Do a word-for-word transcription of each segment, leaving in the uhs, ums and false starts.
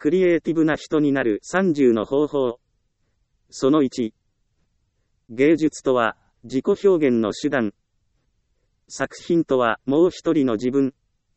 クリエイティブな人になるさんじゅうの方法。そのいち。芸術とは自己表現の手段。作品とはもう一人の自分。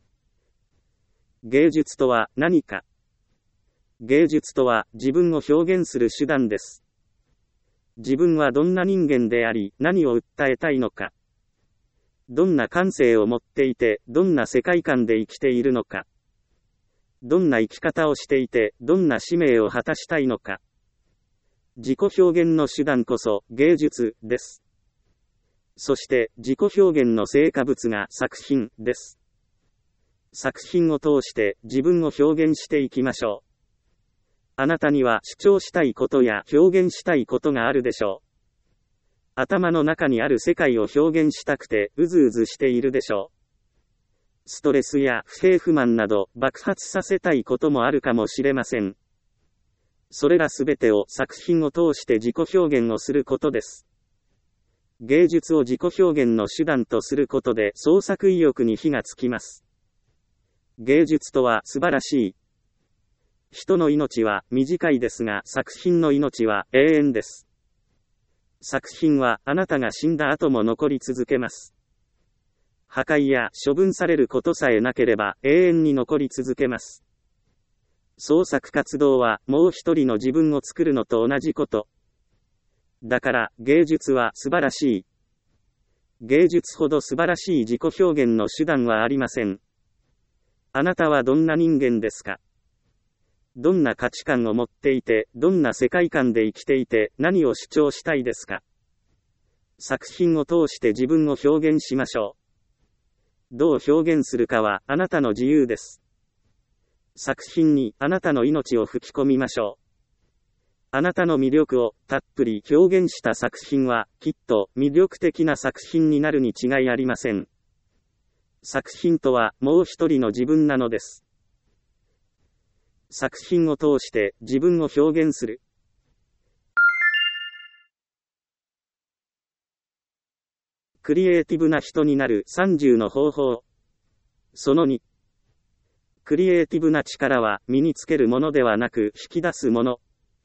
芸術とは何か。芸術とは自分を表現する手段です。自分はどんな人間であり、何を訴えたいのか。どんな感性を持っていて、どんな世界観で生きているのか。どんな生き方をしていて、どんな使命を果たしたいのか。自己表現の手段こそ芸術です。そして自己表現の成果物が作品です。作品を通して自分を表現していきましょう。あなたには主張したいことや表現したいことがあるでしょう。頭の中にある世界を表現したくてうずうずしているでしょう。ストレスや不平不満など爆発させたいこともあるかもしれません。それらすべてを作品を通して自己表現をすることです。芸術を自己表現の手段とすることで創作意欲に火がつきます。芸術とは素晴らしい。人の命は短いですが、作品の命は永遠です。作品はあなたが死んだ後も残り続けます。破壊や処分されることさえなければ永遠に残り続けます。創作活動はもう一人の自分を作るのと同じこと。だから芸術は素晴らしい。芸術ほど素晴らしい自己表現の手段はありません。あなたはどんな人間ですか？どんな価値観を持っていて、どんな世界観で生きていて、何を主張したいですか？作品を通して自分を表現しましょう。どう表現するかはあなたの自由です。作品にあなたの命を吹き込みましょう。あなたの魅力をたっぷり表現した作品はきっと魅力的な作品になるに違いありません。作品とはもう一人の自分なのです。作品を通して自分を表現する。クリエイティブな人になるさんじゅうの方法。そのに。クリエイティブな力は身につけるものではなく引き出すもの。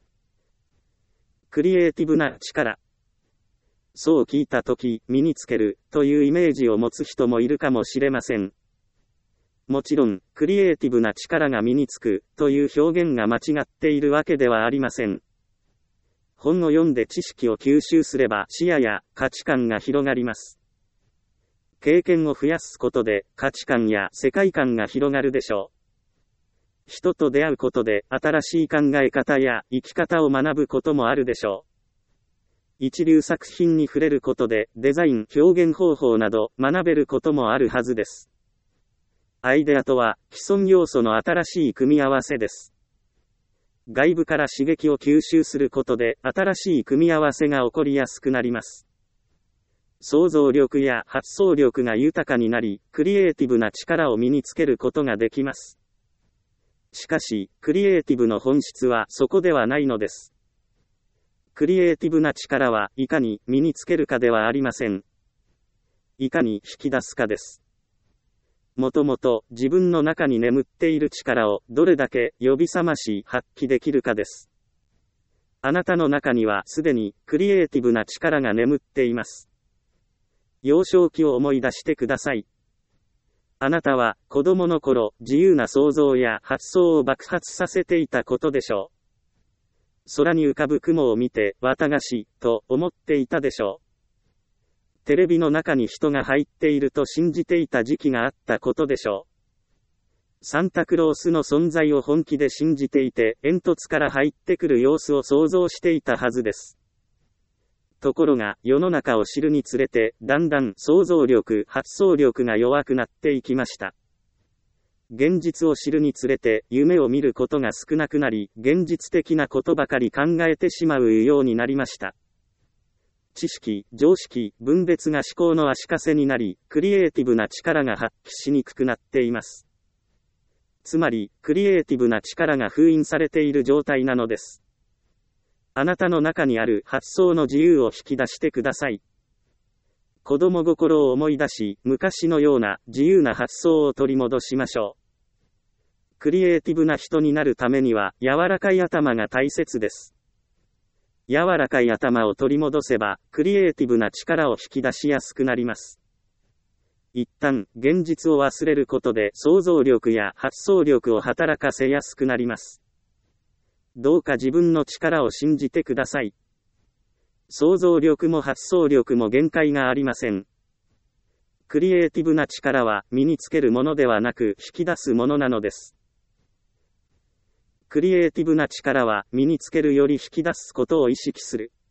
クリエイティブな力。そう聞いたとき、身につけるというイメージを持つ人もいるかもしれません。もちろん、クリエイティブな力が身につくという表現が間違っているわけではありません。本を読んで知識を吸収すれば視野や価値観が広がります。経験を増やすことで価値観や世界観が広がるでしょう。人と出会うことで新しい考え方や生き方を学ぶこともあるでしょう。一流作品に触れることでデザイン、表現方法など学べることもあるはずです。アイデアとは既存要素の新しい組み合わせです。外部から刺激を吸収することで新しい組み合わせが起こりやすくなります。想像力や発想力が豊かになり、クリエイティブな力を身につけることができます。しかし、クリエイティブの本質はそこではないのです。クリエイティブな力はいかに身につけるかではありません。いかに引き出すかです。もともと自分の中に眠っている力をどれだけ呼び覚まし発揮できるかです。あなたの中にはすでにクリエイティブな力が眠っています。幼少期を思い出してください。あなたは子供の頃自由な想像や発想を爆発させていたことでしょう。空に浮かぶ雲を見て綿菓子と思っていたでしょう。テレビの中に人が入っていると信じていた時期があったことでしょう。サンタクロースの存在を本気で信じていて、煙突から入ってくる様子を想像していたはずです。ところが、世の中を知るにつれて、だんだん想像力、発想力が弱くなっていきました。現実を知るにつれて、夢を見ることが少なくなり、現実的なことばかり考えてしまうようになりました。知識、常識、分別が思考の足かせになり、クリエイティブな力が発揮しにくくなっています。つまり、クリエイティブな力が封印されている状態なのです。あなたの中にある発想の自由を引き出してください。子供心を思い出し、昔のような自由な発想を取り戻しましょう。 クリエイティブな人になるためには、柔らかい頭が大切です。柔らかい頭を取り戻せば、クリエイティブな力を引き出しやすくなります。一旦、現実を忘れることで想像力や発想力を働かせやすくなります。どうか自分の力を信じてください。想像力も発想力も限界がありません。クリエイティブな力は身につけるものではなく引き出すものなのです。クリエイティブな力は身につけるより引き出すことを意識する。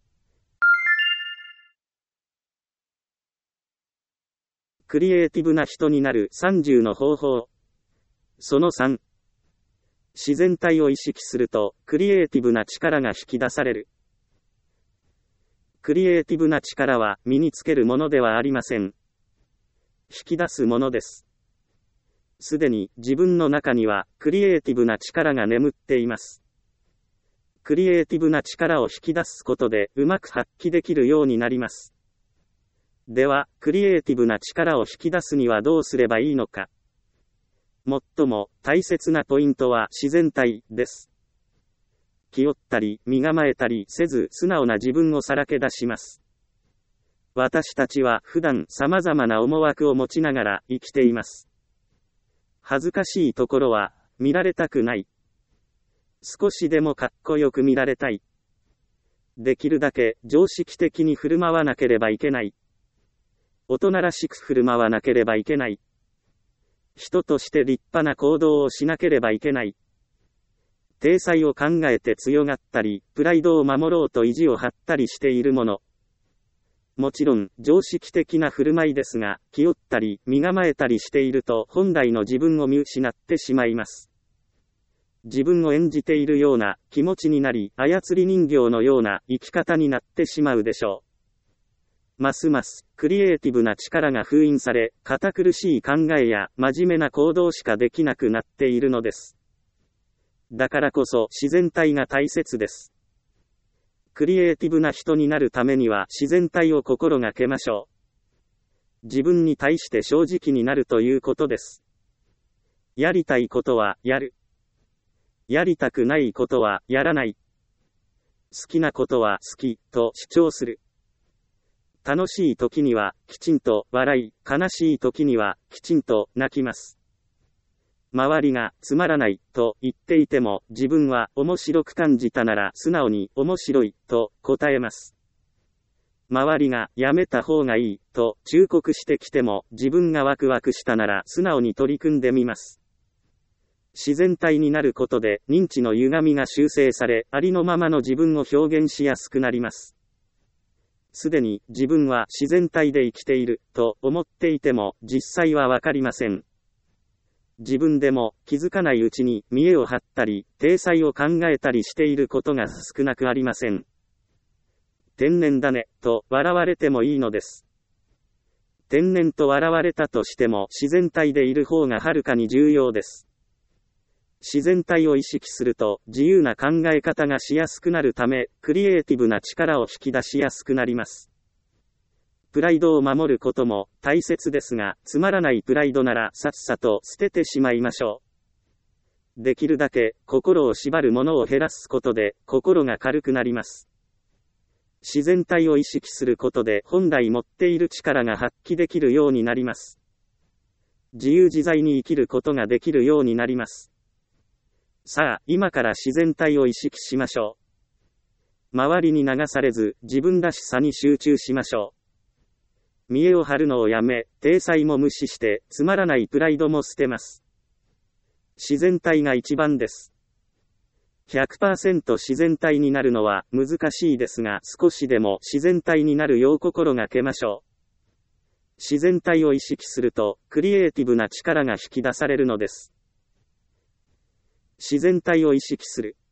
クリエイティブな人になるさんじゅうの方法。そのさん。自然体を意識すると、クリエイティブな力が引き出される。クリエイティブな力は身につけるものではありません。引き出すものです。すでに自分の中にはクリエイティブな力が眠っています。クリエイティブな力を引き出すことでうまく発揮できるようになります。では、クリエイティブな力を引き出すにはどうすればいいのか。最も大切なポイントは自然体です。気負ったり身構えたりせず素直な自分をさらけ出します。私たちは普段様々な思惑を持ちながら生きています。恥ずかしいところは見られたくない。少しでもかっこよく見られたい。できるだけ常識的に振る舞わなければいけない。大人らしく振る舞わなければいけない。人として立派な行動をしなければいけない。体裁を考えて強がったり、プライドを守ろうと意地を張ったりしているもの。もちろん、常識的な振る舞いですが、気負ったり、身構えたりしていると、本来の自分を見失ってしまいます。自分を演じているような気持ちになり、操り人形のような生き方になってしまうでしょう。ますます、クリエイティブな力が封印され、堅苦しい考えや真面目な行動しかできなくなっているのです。だからこそ自然体が大切です。クリエイティブな人になるためには自然体を心がけましょう。自分に対して正直になるということです。やりたいことはやる。やりたくないことはやらない。好きなことは好きと主張する。楽しい時にはきちんと笑い、悲しい時にはきちんと泣きます。周りがつまらないと言っていても自分は面白く感じたなら素直に面白いと答えます。周りがやめた方がいいと忠告してきても自分がワクワクしたなら素直に取り組んでみます。自然体になることで認知の歪みが修正され、ありのままの自分を表現しやすくなります。すでに自分は自然体で生きていると思っていても実際はわかりません。自分でも気づかないうちに見栄を張ったり、体裁を考えたりしていることが少なくありません。天然だねと笑われてもいいのです。天然と笑われたとしても自然体でいる方がはるかに重要です。自然体を意識すると自由な考え方がしやすくなるため、クリエイティブな力を引き出しやすくなります。プライドを守ることも大切ですが、つまらないプライドならさっさと捨ててしまいましょう。できるだけ心を縛るものを減らすことで心が軽くなります。自然体を意識することで本来持っている力が発揮できるようになります。自由自在に生きることができるようになります。さあ、今から自然体を意識しましょう。周りに流されず、自分らしさに集中しましょう。見栄を張るのをやめ、体裁も無視して、つまらないプライドも捨てます。自然体が一番です。ひゃくパーセント 自然体になるのは難しいですが、少しでも自然体になるよう心がけましょう。自然体を意識すると、クリエイティブな力が引き出されるのです。自然体を意識する。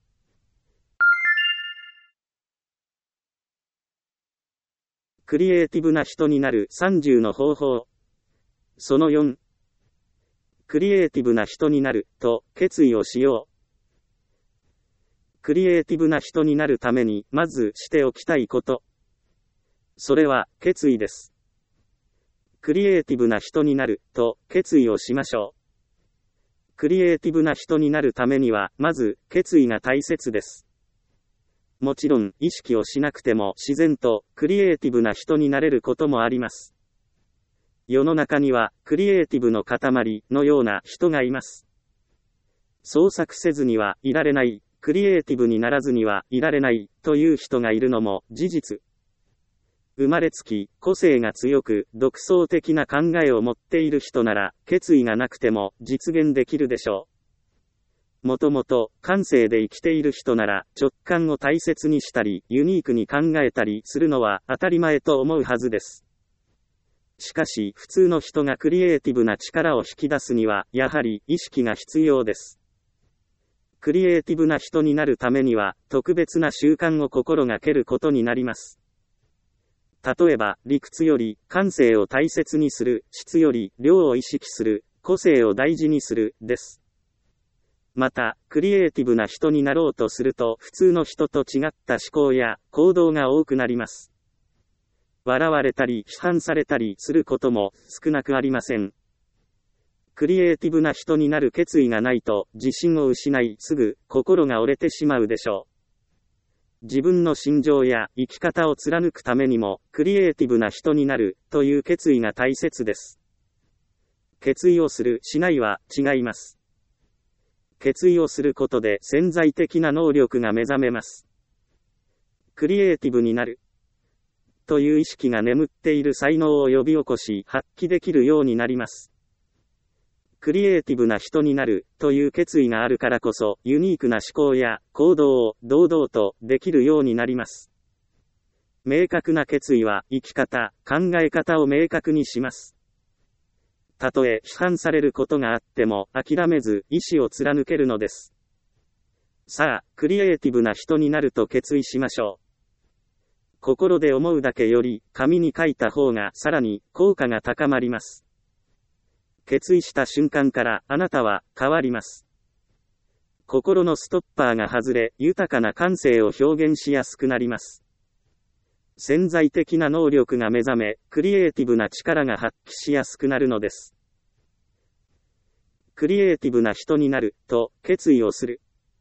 クリエイティブな人になるさんじゅうの方法。そのよん。クリエイティブな人になると決意をしよう。クリエイティブな人になるためにまずしておきたいこと。それは決意です。クリエイティブな人になると決意をしましょう。 クリエイティブな人になるためには、まず、決意が大切です。もちろん、意識をしなくても自然と、クリエイティブな人になれることもあります。世の中には、クリエイティブの塊のような人がいます。創作せずにはいられない、クリエイティブにならずにはいられない、という人がいるのも事実。生まれつき、個性が強く、独創的な考えを持っている人なら、決意がなくても実現できるでしょう。もともと、感性で生きている人なら、直感を大切にしたり、ユニークに考えたりするのは当たり前と思うはずです。しかし、普通の人がクリエイティブな力を引き出すには、やはり、意識が必要です。クリエイティブな人になるためには、特別な習慣を心がけることになります。例えば、理屈より感性を大切にする、質より量を意識する、個性を大事にする、です。また、クリエイティブな人になろうとすると、普通の人と違った思考や行動が多くなります。笑われたり、批判されたりすることも少なくありません。クリエイティブな人になる決意がないと、自信を失い、すぐ心が折れてしまうでしょう。自分の心情や生き方を貫くためにも、クリエイティブな人になるという決意が大切です。決意をする、しないは違います。決意をすることで潜在的な能力が目覚めます。クリエイティブになるという意識が眠っている才能を呼び起こし、発揮できるようになります。クリエイティブな人になるという決意があるからこそ、ユニークな思考や行動を堂々とできるようになります。明確な決意は生き方、考え方を明確にします。たとえ批判されることがあっても諦めず意志を貫けるのです。さあ、クリエイティブな人になると決意しましょう。心で思うだけより紙に書いた方がさらに効果が高まります。決意した瞬間からあなたは変わります。心のストッパーが外れ、豊かな感性を表現しやすくなります。潜在的な能力が目覚め、クリエイティブな力が発揮しやすくなるのです。クリエイティブな人になると決意をする。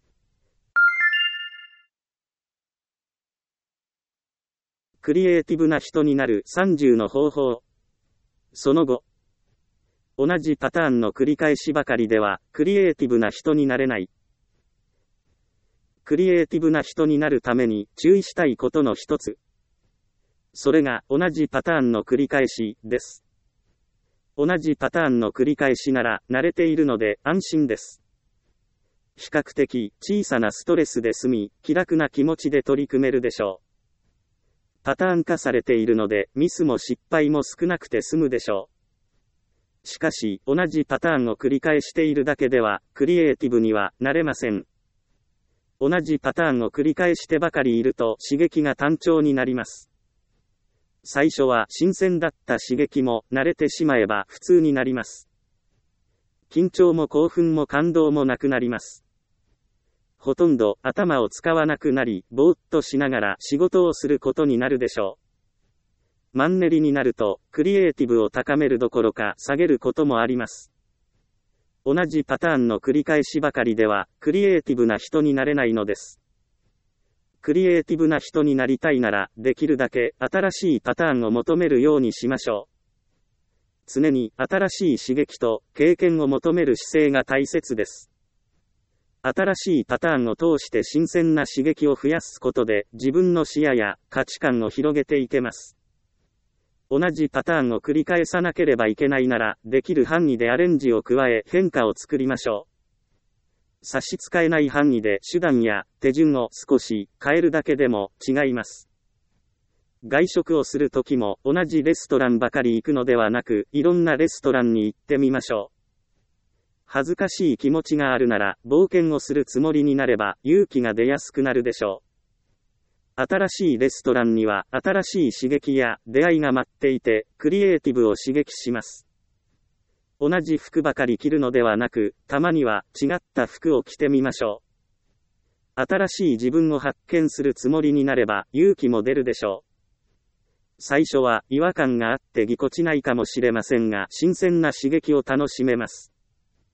クリエイティブな人になるさんじゅうの方法。その後、同じパターンの繰り返しばかりでは、クリエイティブな人になれない。クリエイティブな人になるために注意したいことの一つ。それが同じパターンの繰り返しです。同じパターンの繰り返しなら慣れているので安心です。比較的小さなストレスで済み、気楽な気持ちで取り組めるでしょう。パターン化されているのでミスも失敗も少なくて済むでしょう。しかし、同じパターンを繰り返しているだけでは、クリエイティブにはなれません。同じパターンを繰り返してばかりいると刺激が単調になります。最初は新鮮だった刺激も慣れてしまえば普通になります。緊張も興奮も感動もなくなります。ほとんど頭を使わなくなり、ぼーっとしながら仕事をすることになるでしょう。マンネリになると、クリエイティブを高めるどころか下げることもあります。同じパターンの繰り返しばかりでは、クリエイティブな人になれないのです。クリエイティブな人になりたいなら、できるだけ新しいパターンを求めるようにしましょう。常に新しい刺激と経験を求める姿勢が大切です。新しいパターンを通して新鮮な刺激を増やすことで、自分の視野や価値観を広げていけます。同じパターンを繰り返さなければいけないなら、できる範囲でアレンジを加え変化を作りましょう。差し支えない範囲で手段や手順を少し変えるだけでも違います。外食をするときも同じレストランばかり行くのではなく、いろんなレストランに行ってみましょう。恥ずかしい気持ちがあるなら、冒険をするつもりになれば勇気が出やすくなるでしょう。新しいレストランには新しい刺激や出会いが待っていて、クリエイティブを刺激します。同じ服ばかり着るのではなく、たまには違った服を着てみましょう。新しい自分を発見するつもりになれば勇気も出るでしょう。最初は違和感があってぎこちないかもしれませんが、新鮮な刺激を楽しめます。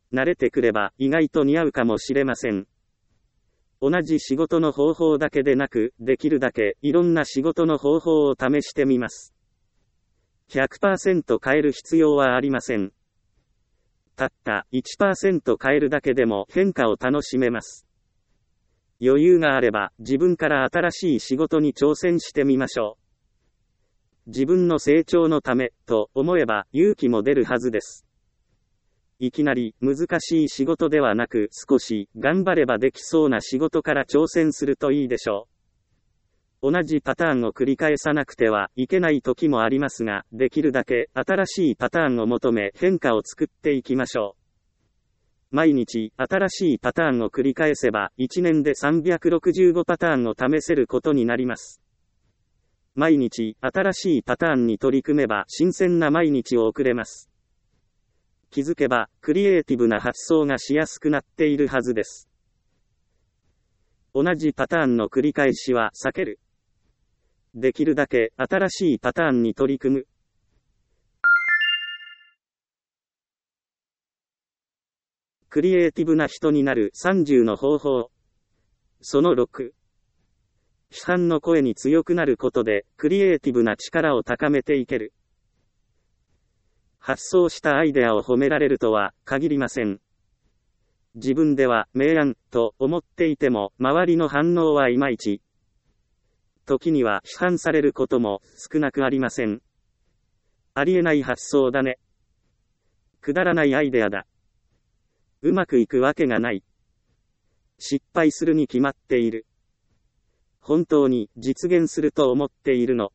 慣れてくれば意外と似合うかもしれません。同じ仕事の方法だけでなく、できるだけいろんな仕事の方法を試してみます。ひゃくパーセント 変える必要はありません。たった いちパーセント 変えるだけでも変化を楽しめます。余裕があれば自分から新しい仕事に挑戦してみましょう。自分の成長のためと思えば勇気も出るはずです。いきなり難しい仕事ではなく少し頑張ればできそうな仕事から挑戦するといいでしょう。同じパターンを繰り返さなくてはいけない時もありますが、できるだけ新しいパターンを求め変化を作っていきましょう。毎日新しいパターンを繰り返せばいちねんでさんびゃくろくじゅうごパターンを試せることになります。毎日新しいパターンに取り組めば新鮮な毎日を送れます。気づけばクリエイティブな発想がしやすくなっているはずです。同じパターンの繰り返しは避ける。できるだけ新しいパターンに取り組む。クリエイティブな人になるさんじゅうの方法。そのろく。批判の声に強くなることでクリエイティブな力を高めていける。発想したアイデアを褒められるとは限りません。自分では明暗と思っていても周りの反応はいまいち。時には批判されることも少なくありません。ありえない発想だね。くだらないアイデアだ。うまくいくわけがない。失敗するに決まっている。本当に実現すると思っているの。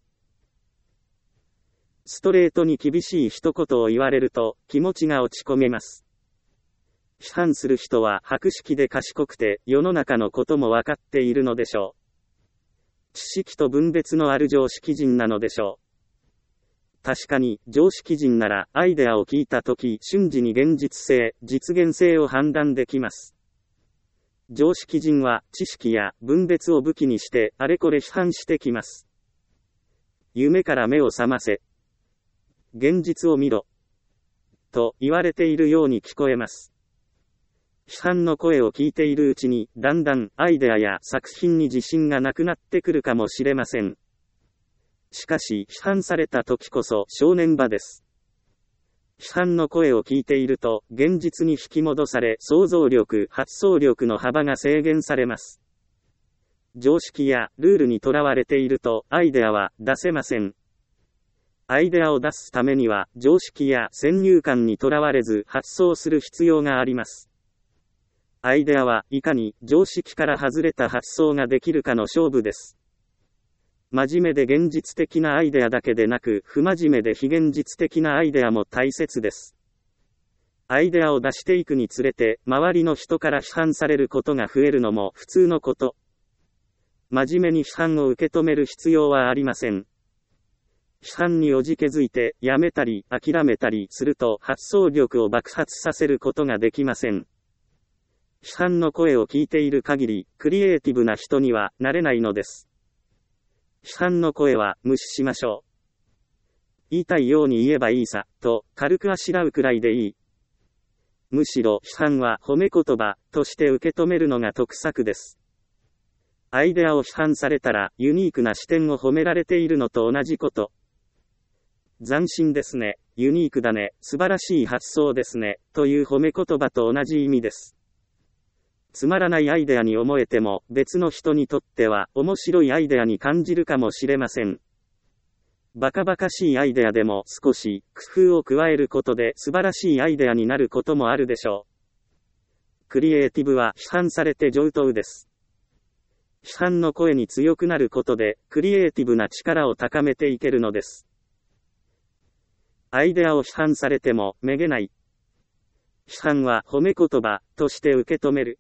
ストレートに厳しい一言を言われると気持ちが落ち込めます。批判する人は博識で賢くて世の中のことも分かっているのでしょう。知識と分別のある常識人なのでしょう。確かに常識人ならアイデアを聞いたとき瞬時に現実性、実現性を判断できます。常識人は知識や分別を武器にしてあれこれ批判してきます。夢から目を覚ませ。現実を見ろ。と言われているように聞こえます。批判の声を聞いているうちにだんだんアイデアや作品に自信がなくなってくるかもしれません。しかし批判された時こそ正念場です。批判の声を聞いていると現実に引き戻され想像力、発想力の幅が制限されます。常識やルールにとらわれているとアイデアは出せません。アイデアを出すためには常識や先入観にとらわれず発想する必要があります。アイデアはいかに常識から外れた発想ができるかの勝負です。真面目で現実的なアイデアだけでなく不真面目で非現実的なアイデアも大切です。アイデアを出していくにつれて周りの人から批判されることが増えるのも普通のこと。真面目に批判を受け止める必要はありません。批判におじけづいてやめたり諦めたりすると発想力を爆発させることができません。批判の声を聞いている限りクリエイティブな人にはなれないのです。批判の声は無視しましょう。言いたいように言えばいいさと軽くあしらうくらいでいい。むしろ批判は褒め言葉として受け止めるのが得策です。アイデアを批判されたらユニークな視点を褒められているのと同じこと。斬新ですね、ユニークだね、素晴らしい発想ですね、という褒め言葉と同じ意味です。つまらないアイデアに思えても別の人にとっては面白いアイデアに感じるかもしれません。バカバカしいアイデアでも少し工夫を加えることで素晴らしいアイデアになることもあるでしょう。クリエイティブは批判されて上等です。批判の声に強くなることでクリエイティブな力を高めていけるのです。アイデアを批判されてもめげない。批判は褒め言葉として受け止める。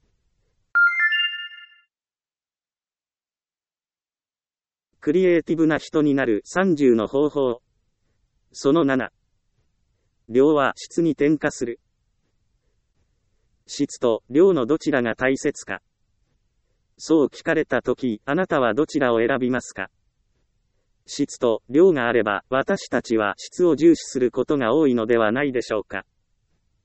クリエイティブな人になるさんじゅうの方法。そのなな。量は質に転化する。質と量のどちらが大切か。そう聞かれたとき、あなたはどちらを選びますか？質と量があれば、私たちは質を重視することが多いのではないでしょうか。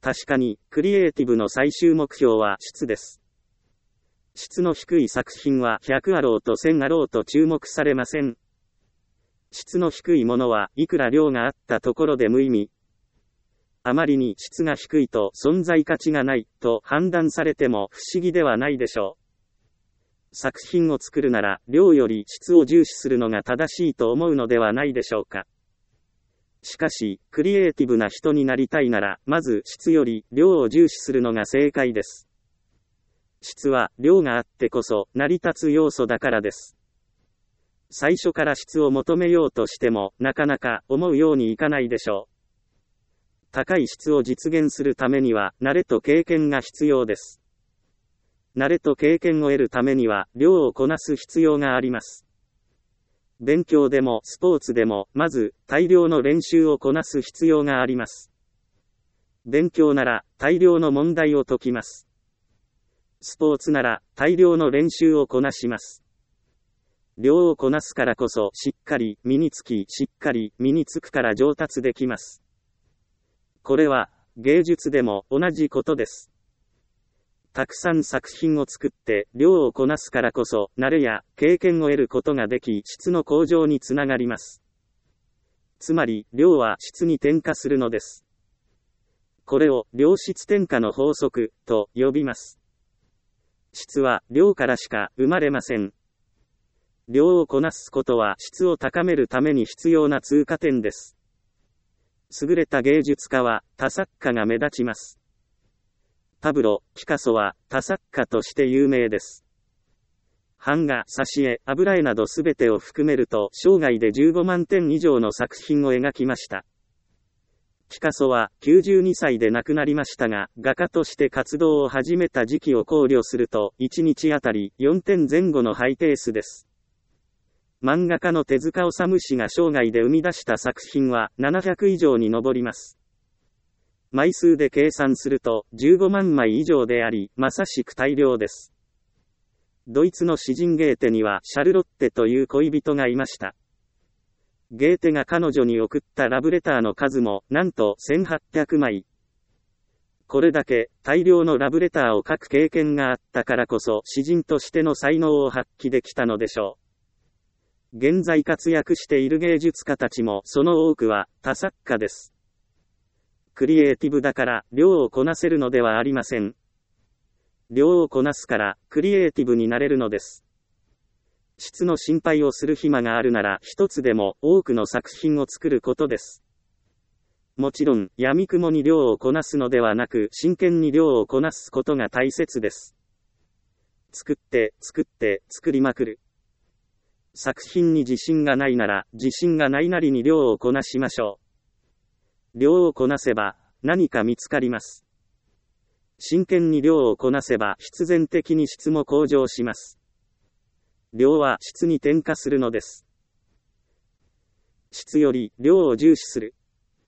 確かに、クリエイティブの最終目標は質です。質の低い作品はひゃくあろうとせんあろうと注目されません。質の低いものはいくら量があったところで無意味。あまりに質が低いと存在価値がないと判断されても不思議ではないでしょう。作品を作るなら量より質を重視するのが正しいと思うのではないでしょうか。しかし、クリエイティブな人になりたいなら、まず質より量を重視するのが正解です。質は量があってこそ成り立つ要素だからです。最初から質を求めようとしても、なかなか思うようにいかないでしょう。高い質を実現するためには、慣れと経験が必要です。慣れと経験を得るためには、量をこなす必要があります。勉強でもスポーツでも、まず、大量の練習をこなす必要があります。勉強なら、大量の問題を解きます。スポーツなら、大量の練習をこなします。量をこなすからこそ、しっかり身につき、しっかり身につくから上達できます。これは、芸術でも同じことです。たくさん作品を作って、量をこなすからこそ、慣れや経験を得ることができ、質の向上につながります。つまり、量は質に転化するのです。これを、量質転化の法則、と呼びます。質は、量からしか生まれません。量をこなすことは、質を高めるために必要な通過点です。優れた芸術家は、多作家が目立ちます。パブロ・ピカソは多作家として有名です。版画、挿絵、油絵などすべてを含めると生涯でじゅうごまんてん以上の作品を描きました。ピカソはきゅうじゅうにさいで亡くなりましたが、画家として活動を始めた時期を考慮するといちにちあたりよんてんぜん後のハイペースです。漫画家の手塚治虫氏が生涯で生み出した作品はななひゃく以上に上ります。枚数で計算するとじゅうごまんまい以上であり、まさしく大量です。ドイツの詩人ゲーテにはシャルロッテという恋人がいました。ゲーテが彼女に送ったラブレターの数もなんとせんはっぴゃくまい。これだけ大量のラブレターを書く経験があったからこそ詩人としての才能を発揮できたのでしょう。現在活躍している芸術家たちもその多くは多作家です。クリエイティブだから量をこなせるのではありません。量をこなすからクリエイティブになれるのです。質の心配をする暇があるなら一つでも多くの作品を作ることです。もちろん闇雲に量をこなすのではなく真剣に量をこなすことが大切です。作って作って作りまくる。作品に自信がないなら自信がないなりに量をこなしましょう。量をこなせば何か見つかります。真剣に量をこなせば必然的に質も向上します。量は質に転化するのです。質より量を重視する。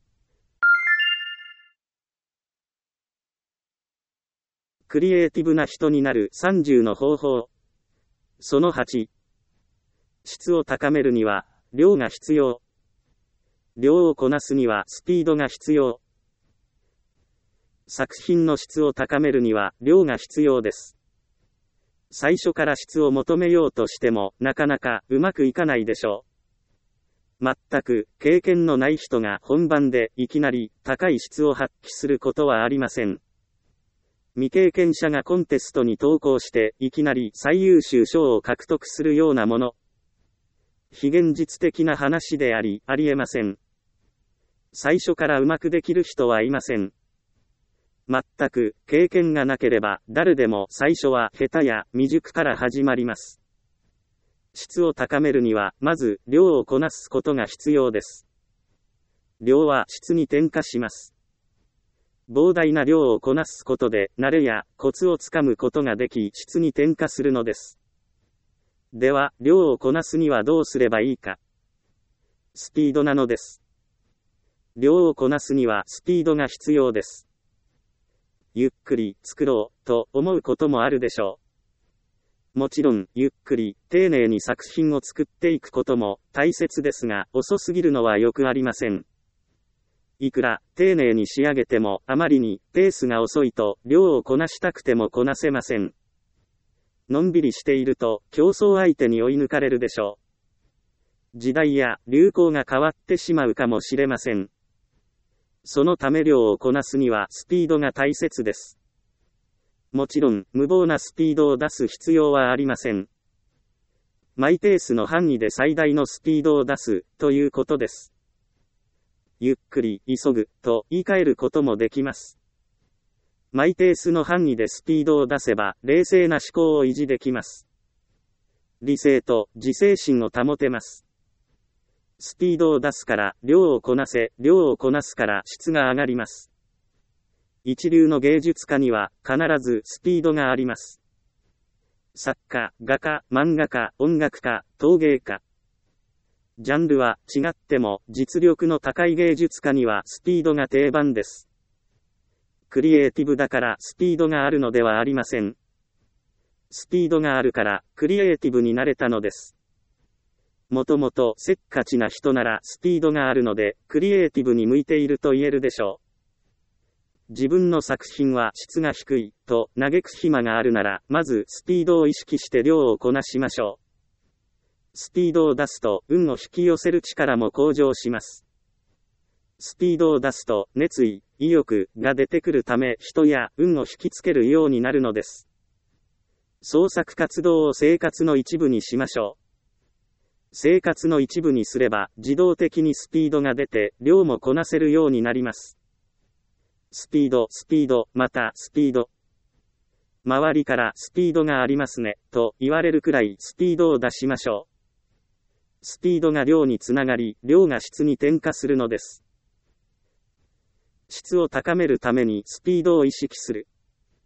クリエイティブな人になるさんじゅうの方法。そのはち。質を高めるには量が必要。量をこなすにはスピードが必要。作品の質を高めるには量が必要です。最初から質を求めようとしてもなかなかうまくいかないでしょう。全く経験のない人が本番でいきなり高い質を発揮することはありません。未経験者がコンテストに投稿していきなり最優秀賞を獲得するようなもの。非現実的な話であり、ありえません。最初からうまくできる人はいません。全く経験がなければ誰でも最初は下手や未熟から始まります。質を高めるにはまず量をこなすことが必要です。量は質に転化します。膨大な量をこなすことで慣れやコツをつかむことができ質に転化するのです。では、量をこなすにはどうすればいいか。スピードなのです。量をこなすにはスピードが必要です。ゆっくり作ろうと思うこともあるでしょう。もちろん、ゆっくり丁寧に作品を作っていくことも大切ですが、遅すぎるのはよくありません。 いくら丁寧に仕上げてもあまりにペースが遅いと量をこなしたくてもこなせません。のんびりしていると競争相手に追い抜かれるでしょう。時代や流行が変わってしまうかもしれません。そのため量をこなすにはスピードが大切です。もちろん無謀なスピードを出す必要はありません。マイペースの範囲で最大のスピードを出すということです。ゆっくり、急ぐ、と言い換えることもできます。マイペースの範囲でスピードを出せば、冷静な思考を維持できます。理性と自制心を保てます。スピードを出すから、量をこなせ、量をこなすから質が上がります。一流の芸術家には、必ずスピードがあります。作家、画家、漫画家、音楽家、陶芸家。ジャンルは違っても実力の高い芸術家にはスピードが定番です。クリエイティブだからスピードがあるのではありません。スピードがあるからクリエイティブになれたのです。もともとせっかちな人ならスピードがあるのでクリエイティブに向いていると言えるでしょう。自分の作品は質が低いと嘆く暇があるならまずスピードを意識して量をこなしましょう。スピードを出すと運を引き寄せる力も向上します。スピードを出すと熱意、意欲が出てくるため人や運を引きつけるようになるのです。創作活動を生活の一部にしましょう。生活の一部にすれば自動的にスピードが出て量もこなせるようになります。スピード、スピード、またスピード。周りからスピードがありますね、と言われるくらいスピードを出しましょう。スピードが量につながり、量が質に転化するのです。質を高めるためにスピードを意識する。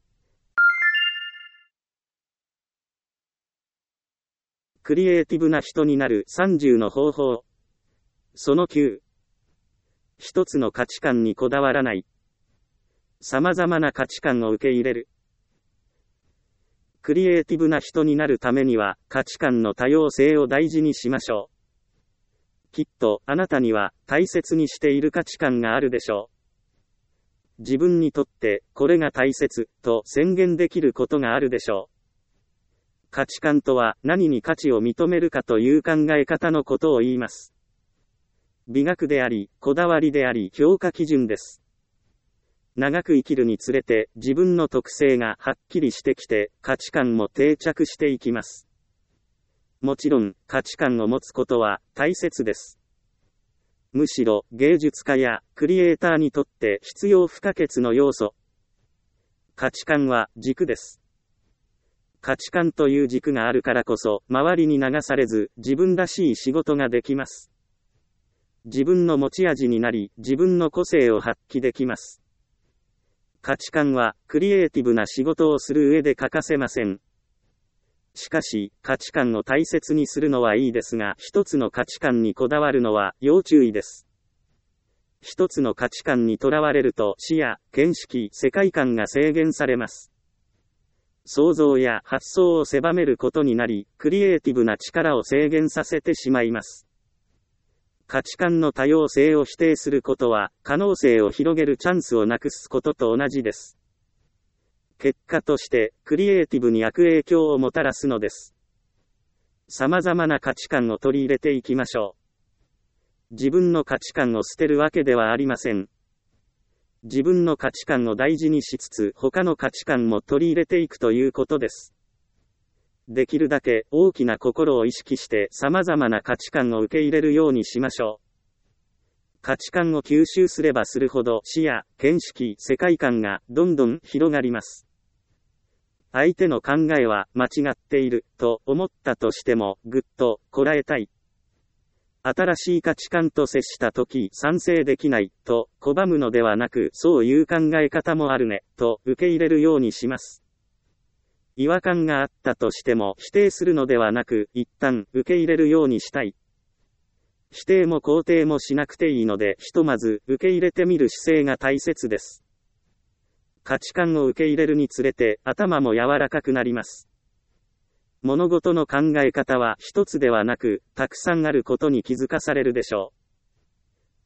クリエイティブな人になるさんじゅうの方法。そのきゅう。一つの価値観にこだわらない。様々な価値観を受け入れる。クリエイティブな人になるためには価値観の多様性を大事にしましょう。きっとあなたには大切にしている価値観があるでしょう。自分にとってこれが大切と宣言できることがあるでしょう。価値観とは何に価値を認めるかという考え方のことを言います。美学であり、こだわりであり、評価基準です。長く生きるにつれて自分の特性がはっきりしてきて価値観も定着していきます。もちろん価値観を持つことは大切です。むしろ芸術家やクリエイターにとって必要不可欠の要素。価値観は軸です。価値観という軸があるからこそ周りに流されず自分らしい仕事ができます。自分の持ち味になり自分の個性を発揮できます。価値観はクリエイティブな仕事をする上で欠かせません。しかし、価値観を大切にするのはいいですが、一つの価値観にこだわるのは要注意です。一つの価値観にとらわれると視野、見識、世界観が制限されます。想像や発想を狭めることになり、クリエイティブな力を制限させてしまいます。価値観の多様性を否定することは、可能性を広げるチャンスをなくすことと同じです。結果として、クリエイティブに悪影響をもたらすのです。様々な価値観を取り入れていきましょう。自分の価値観を捨てるわけではありません。自分の価値観を大事にしつつ、他の価値観も取り入れていくということです。できるだけ大きな心を意識して様々な価値観を受け入れるようにしましょう。価値観を吸収すればするほど視野、見識、世界観がどんどん広がります。相手の考えは間違っていると思ったとしてもぐっとこらえたい。新しい価値観と接したとき賛成できないと拒むのではなくそういう考え方もあるねと受け入れるようにします。違和感があったとしても否定するのではなく一旦受け入れるようにしたい。否定も肯定もしなくていいのでひとまず受け入れてみる姿勢が大切です。価値観を受け入れるにつれて頭も柔らかくなります。物事の考え方は一つではなくたくさんあることに気づかされるでしょう。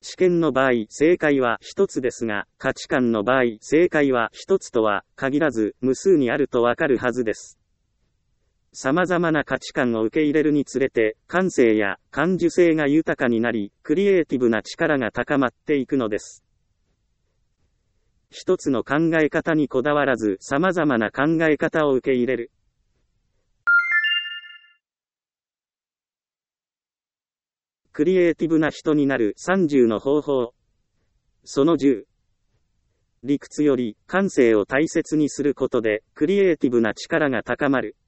試験の場合、正解は一つですが、価値観の場合、正解は一つとは限らず、無数にあるとわかるはずです。様々な価値観を受け入れるにつれて、感性や感受性が豊かになり、クリエイティブな力が高まっていくのです。一つの考え方にこだわらず、様々な考え方を受け入れる。クリエイティブな人になるさんじゅうの方法。そのじゅう。理屈より感性を大切にすることで、クリエイティブな力が高まる。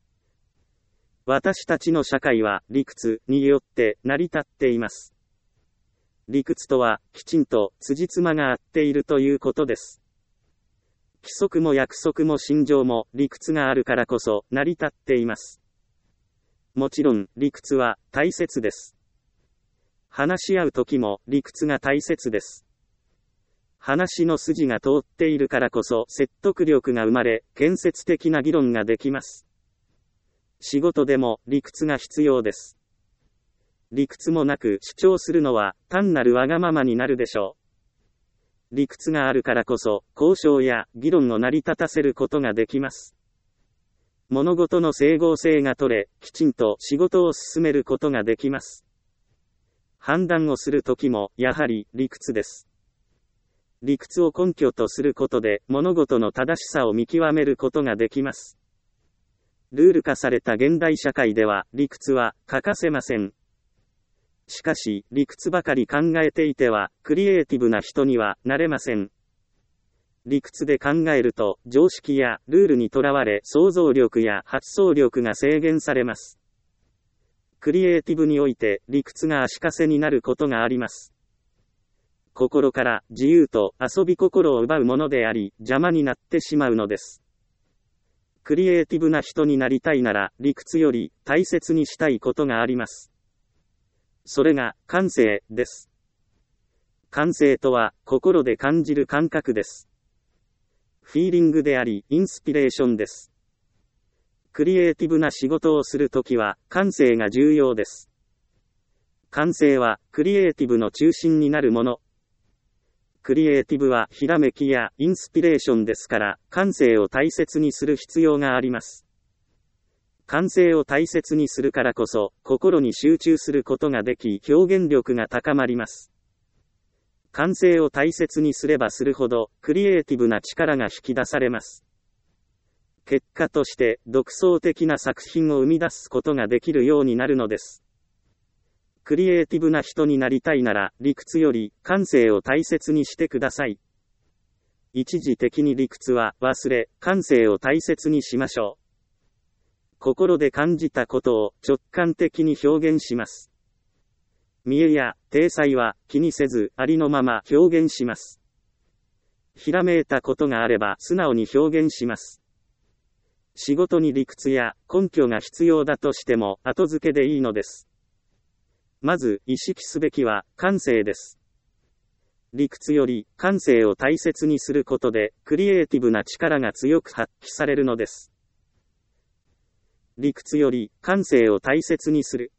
私たちの社会は理屈によって成り立っています。理屈とは、きちんと辻褄が合っているということです。規則も約束も信条も理屈があるからこそ成り立っています。もちろん理屈は大切です。話し合うときも理屈が大切です。話の筋が通っているからこそ説得力が生まれ、建設的な議論ができます。仕事でも理屈が必要です。理屈もなく主張するのは単なるわがままになるでしょう。理屈があるからこそ交渉や議論を成り立たせることができます。物事の整合性が取れ、きちんと仕事を進めることができます。判断をするときも、やはり理屈です。理屈を根拠とすることで、物事の正しさを見極めることができます。ルール化された現代社会では、理屈は欠かせません。しかし、理屈ばかり考えていては、クリエイティブな人にはなれません。理屈で考えると、常識やルールにとらわれ、想像力や発想力が制限されます。クリエイティブにおいて理屈が足かせになることがあります。心から自由と遊び心を奪うものであり、邪魔になってしまうのです。クリエイティブな人になりたいなら、理屈より大切にしたいことがあります。それが感性です。感性とは心で感じる感覚です。フィーリングであり、インスピレーションです。クリエイティブな仕事をするときは、感性が重要です。感性は、クリエイティブの中心になるもの。クリエイティブは、ひらめきやインスピレーションですから、感性を大切にする必要があります。感性を大切にするからこそ、心に集中することができ、表現力が高まります。感性を大切にすればするほど、クリエイティブな力が引き出されます。結果として、独創的な作品を生み出すことができるようになるのです。クリエイティブな人になりたいなら、理屈より感性を大切にしてください。一時的に理屈は忘れ、感性を大切にしましょう。心で感じたことを直感的に表現します。見栄や体裁は気にせずありのまま表現します。ひらめいたことがあれば素直に表現します。仕事に理屈や根拠が必要だとしても後付けでいいのです。まず意識すべきは感性です。理屈より感性を大切にすることでクリエイティブな力が強く発揮されるのです。理屈より感性を大切にする。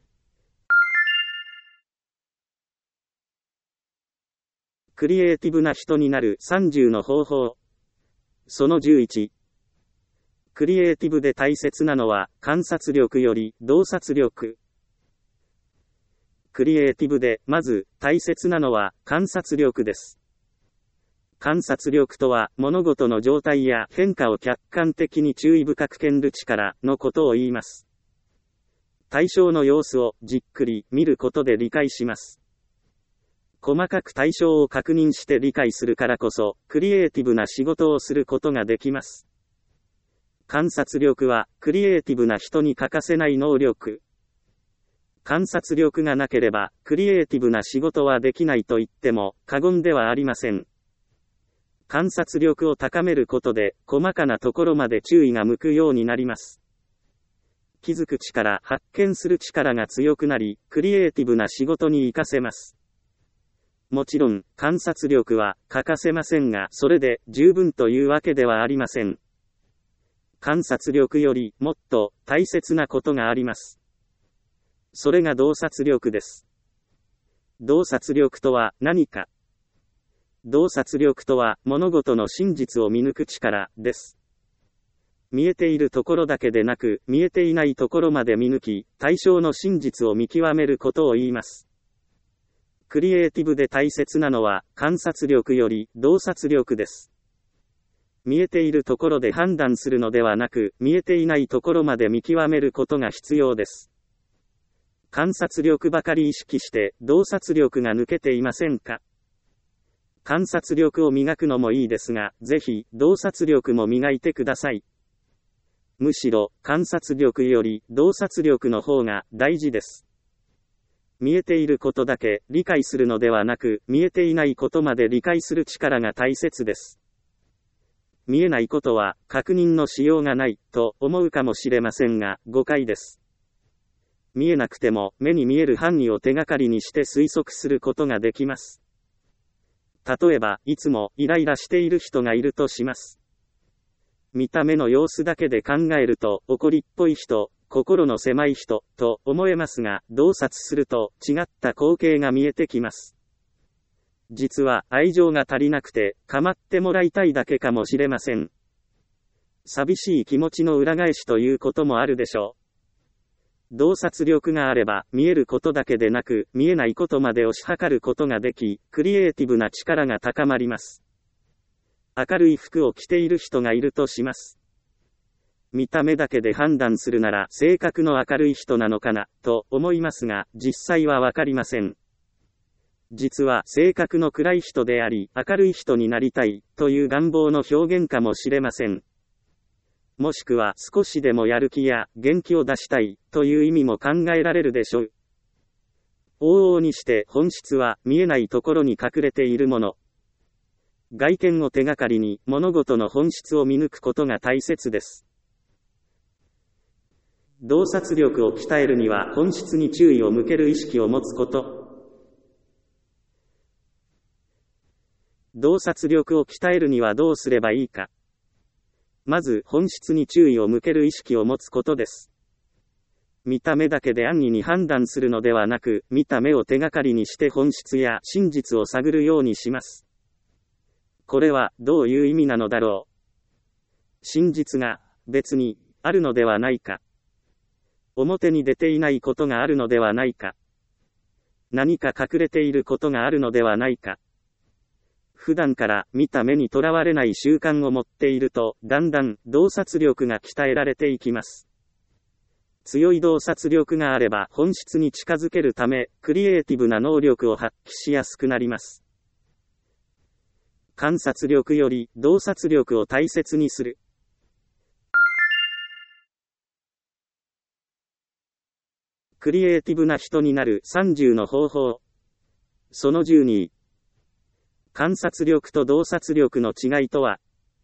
クリエイティブな人になるさんじゅうの方法。そのじゅういち。クリエイティブで大切なのは観察力より洞察力。クリエイティブでまず大切なのは観察力です。観察力とは物事の状態や変化を客観的に注意深く見る力のことを言います。対象の様子をじっくり見ることで理解します。細かく対象を確認して理解するからこそ、クリエイティブな仕事をすることができます。観察力は、クリエイティブな人に欠かせない能力。観察力がなければ、クリエイティブな仕事はできないと言っても、過言ではありません。観察力を高めることで、細かなところまで注意が向くようになります。気づく力、発見する力が強くなり、クリエイティブな仕事に活かせます。もちろん、観察力は欠かせませんが、それで十分というわけではありません。観察力よりもっと大切なことがあります。それが洞察力です。 洞察力とは何か。洞察力とは物事の真実を見抜く力です。見えているところだけでなく、見えていないところまで見抜き、対象の真実を見極めることを言います。クリエイティブで大切なのは、観察力より洞察力です。見えているところで判断するのではなく、見えていないところまで見極めることが必要です。観察力ばかり意識して、洞察力が抜けていませんか？観察力を磨くのもいいですが、ぜひ、洞察力も磨いてください。むしろ、観察力より、洞察力の方が大事です。見えていることだけ理解するのではなく、見えていないことまで理解する力が大切です。見えないことは、確認のしようがない、と思うかもしれませんが、誤解です。見えなくても、目に見える範囲を手がかりにして推測することができます。例えば、いつもイライラしている人がいるとします。見た目の様子だけで考えると、怒りっぽい人、心の狭い人、と思えますが、洞察すると、違った光景が見えてきます。実は、愛情が足りなくて、構ってもらいたいだけかもしれません。寂しい気持ちの裏返しということもあるでしょう。洞察力があれば、見えることだけでなく、見えないことまで推し量ることができ、クリエイティブな力が高まります。明るい服を着ている人がいるとします。見た目だけで判断するなら、性格の明るい人なのかな、と思いますが、実際はわかりません。実は、性格の暗い人であり、明るい人になりたい、という願望の表現かもしれません。もしくは少しでもやる気や元気を出したいという意味も考えられるでしょう。往々にして本質は見えないところに隠れているもの。外見を手がかりに物事の本質を見抜くことが大切です。洞察力を鍛えるには本質に注意を向ける意識を持つこと。洞察力を鍛えるにはどうすればいいか。まず、本質に注意を向ける意識を持つことです。見た目だけで安易に判断するのではなく、見た目を手がかりにして本質や真実を探るようにします。これは、どういう意味なのだろう。真実が、別に、あるのではないか。表に出ていないことがあるのではないか。何か隠れていることがあるのではないか。普段から見た目にとらわれない習慣を持っていると、だんだん洞察力が鍛えられていきます。強い洞察力があれば本質に近づけるため、クリエイティブな能力を発揮しやすくなります。観察力より洞察力を大切にする。クリエイティブな人になるさんじゅうの方法。そのじゅうに。観察力と洞察力の違いとは。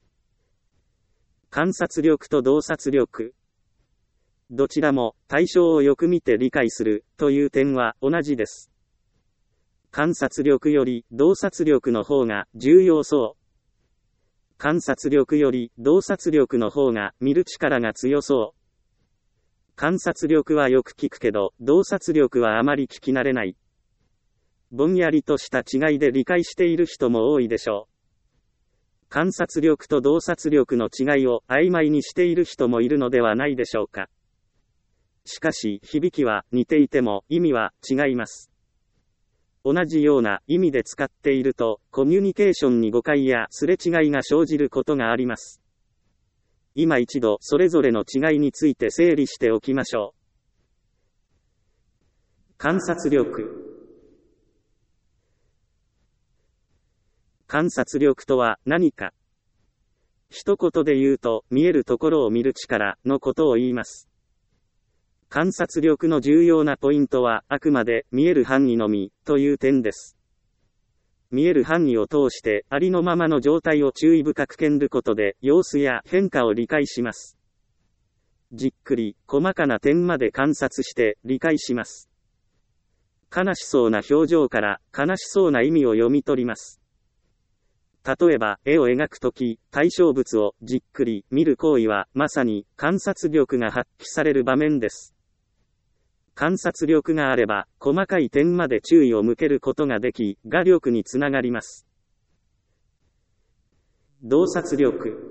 観察力と洞察力。どちらも対象をよく見て理解するという点は同じです。観察力より洞察力の方が重要そう。観察力より洞察力の方が見る力が強そう。観察力はよく聞くけど、洞察力はあまり聞き慣れない。ぼんやりとした違いで理解している人も多いでしょう。観察力と洞察力の違いを曖昧にしている人もいるのではないでしょうか。しかし、響きは似ていても意味は違います。同じような意味で使っていると、コミュニケーションに誤解やすれ違いが生じることがあります。今一度それぞれの違いについて整理しておきましょう。観察力。観察力とは何か。一言で言うと、見えるところを見る力のことを言います。観察力の重要なポイントは、あくまで見える範囲のみという点です。見える範囲を通してありのままの状態を注意深く見ることで様子や変化を理解します。じっくり細かな点まで観察して理解します。悲しそうな表情から悲しそうな意味を読み取ります。例えば絵を描くとき、対象物をじっくり見る行為はまさに観察力が発揮される場面です。 観察力があれば、細かい点まで注意を向けることができ、画力につながります。洞察力。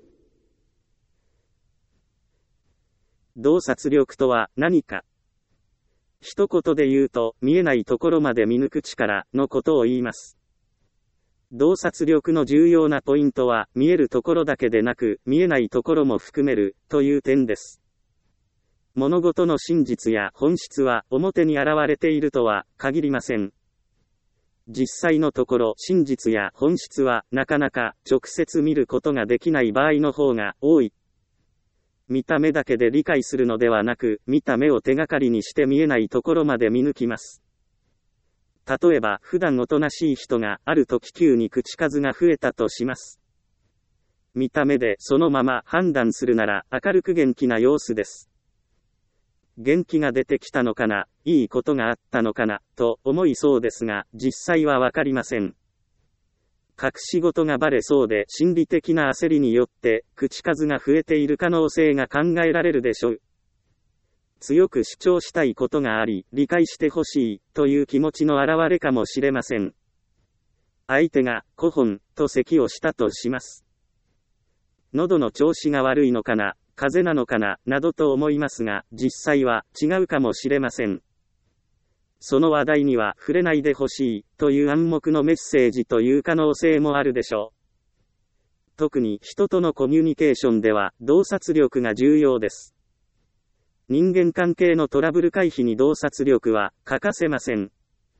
洞察力とは何か。一言で言うと、見えないところまで見抜く力のことを言います。洞察力の重要なポイントは、見えるところだけでなく、見えないところも含める、という点です。物事の真実や本質は、表に現れているとは、限りません。実際のところ、真実や本質は、なかなか、直接見ることができない場合の方が、多い。見た目だけで理解するのではなく、見た目を手がかりにして見えないところまで見抜きます。例えば、普段おとなしい人が、ある時急に口数が増えたとします。見た目でそのまま判断するなら、明るく元気な様子です。元気が出てきたのかな、いいことがあったのかな、と思いそうですが、実際はわかりません。隠し事がバレそうで心理的な焦りによって、口数が増えている可能性が考えられるでしょう。強く主張したいことがあり、理解してほしい、という気持ちの表れかもしれません。相手が、古本、と咳をしたとします。喉の調子が悪いのかな、風邪なのかな、などと思いますが、実際は違うかもしれません。その話題には触れないでほしい、という暗黙のメッセージという可能性もあるでしょう。特に人とのコミュニケーションでは、洞察力が重要です。人間関係のトラブル回避に洞察力は欠かせません。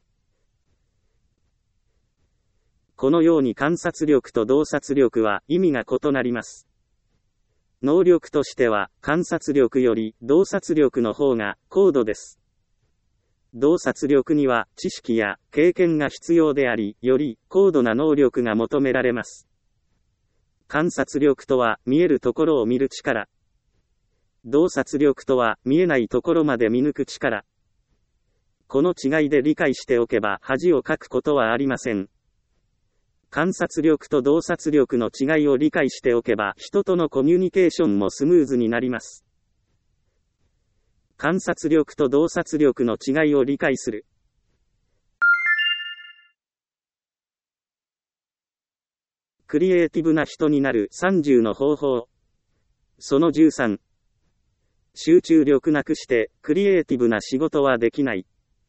このように観察力と洞察力は意味が異なります。能力としては、観察力より洞察力の方が高度です。洞察力には知識や経験が必要であり、より高度な能力が求められます。観察力とは見えるところを見る力。洞察力とは見えないところまで見抜く力。この違いで理解しておけば恥をかくことはありません。観察力と洞察力の違いを理解しておけば人とのコミュニケーションもスムーズになります。観察力と洞察力の違いを理解する。クリエイティブな人になるさんじゅうの方法。そのじゅうさん。集中力なくしてクリエイティブな仕事はできない。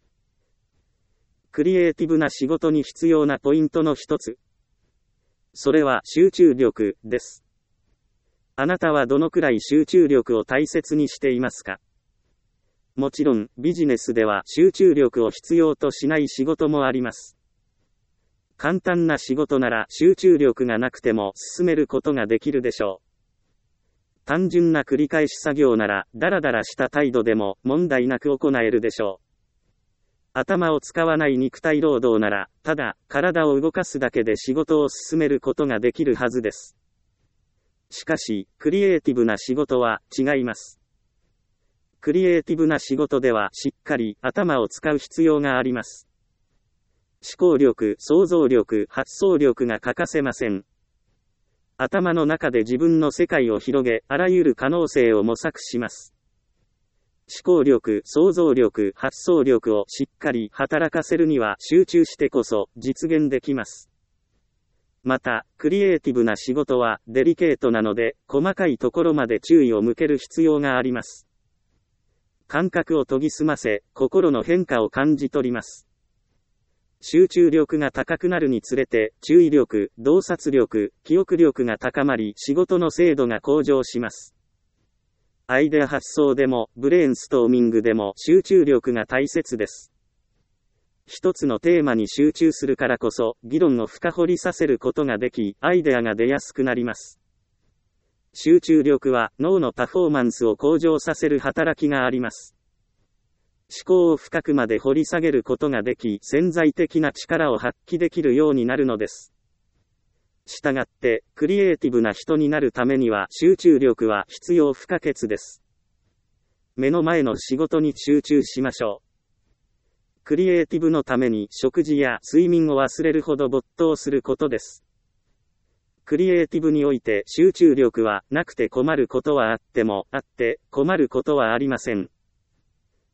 クリエイティブな仕事に必要なポイントの一つ。それは集中力です。あなたはどのくらい集中力を大切にしていますか？もちろん、ビジネスでは集中力を必要としない仕事もあります。簡単な仕事なら集中力がなくても進めることができるでしょう。単純な繰り返し作業なら、ダラダラした態度でも問題なく行えるでしょう。頭を使わない肉体労働なら、ただ体を動かすだけで仕事を進めることができるはずです。しかし、クリエイティブな仕事は違います。クリエイティブな仕事ではしっかり頭を使う必要があります。思考力、想像力、発想力が欠かせません。頭の中で自分の世界を広げ、あらゆる可能性を模索します。思考力、想像力、発想力をしっかり働かせるには集中してこそ実現できます。また、クリエイティブな仕事はデリケートなので、細かいところまで注意を向ける必要があります。感覚を研ぎ澄ませ、心の変化を感じ取ります。集中力が高くなるにつれて、注意力、洞察力、記憶力が高まり、仕事の精度が向上します。アイデア発想でも、ブレインストーミングでも集中力が大切です。一つのテーマに集中するからこそ、議論を深掘りさせることができ、アイデアが出やすくなります。集中力は脳のパフォーマンスを向上させる働きがあります。思考を深くまで掘り下げることができ、潜在的な力を発揮できるようになるのです。したがって、クリエイティブな人になるためには集中力は必要不可欠です。目の前の仕事に集中しましょう。クリエイティブのために食事や睡眠を忘れるほど没頭することです。クリエイティブにおいて集中力はなくて困ることはあっても、あって困ることはありません。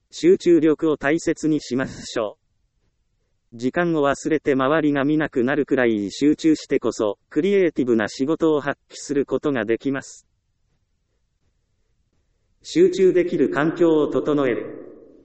集中力を大切にしましょう。時間を忘れて周りが見なくなるくらい集中してこそ、クリエイティブな仕事を発揮することができます。集中できる環境を整える。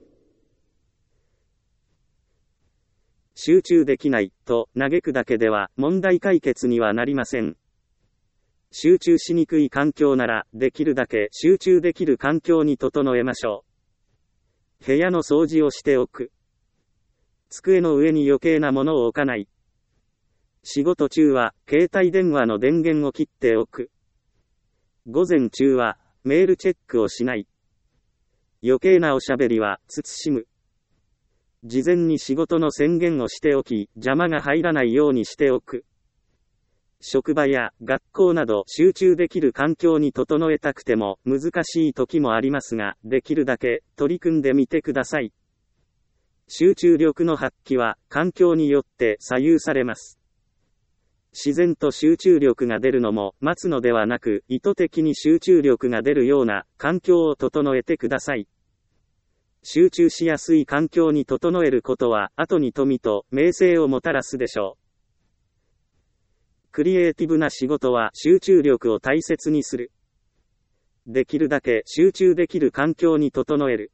集中できないと嘆くだけでは問題解決にはなりません。集中しにくい環境なら、できるだけ集中できる環境に整えましょう。部屋の掃除をしておく。机の上に余計なものを置かない。仕事中は、携帯電話の電源を切っておく。午前中は、メールチェックをしない。余計なおしゃべりは、慎む。事前に仕事の宣言をしておき、邪魔が入らないようにしておく。職場や学校など集中できる環境に整えたくても難しい時もありますが、できるだけ取り組んでみてください。集中力の発揮は環境によって左右されます。自然と集中力が出るのも待つのではなく、意図的に集中力が出るような環境を整えてください。集中しやすい環境に整えることは後に富と名声をもたらすでしょう。クリエイティブな仕事は集中力を大切にする。できるだけ集中できる環境に整える。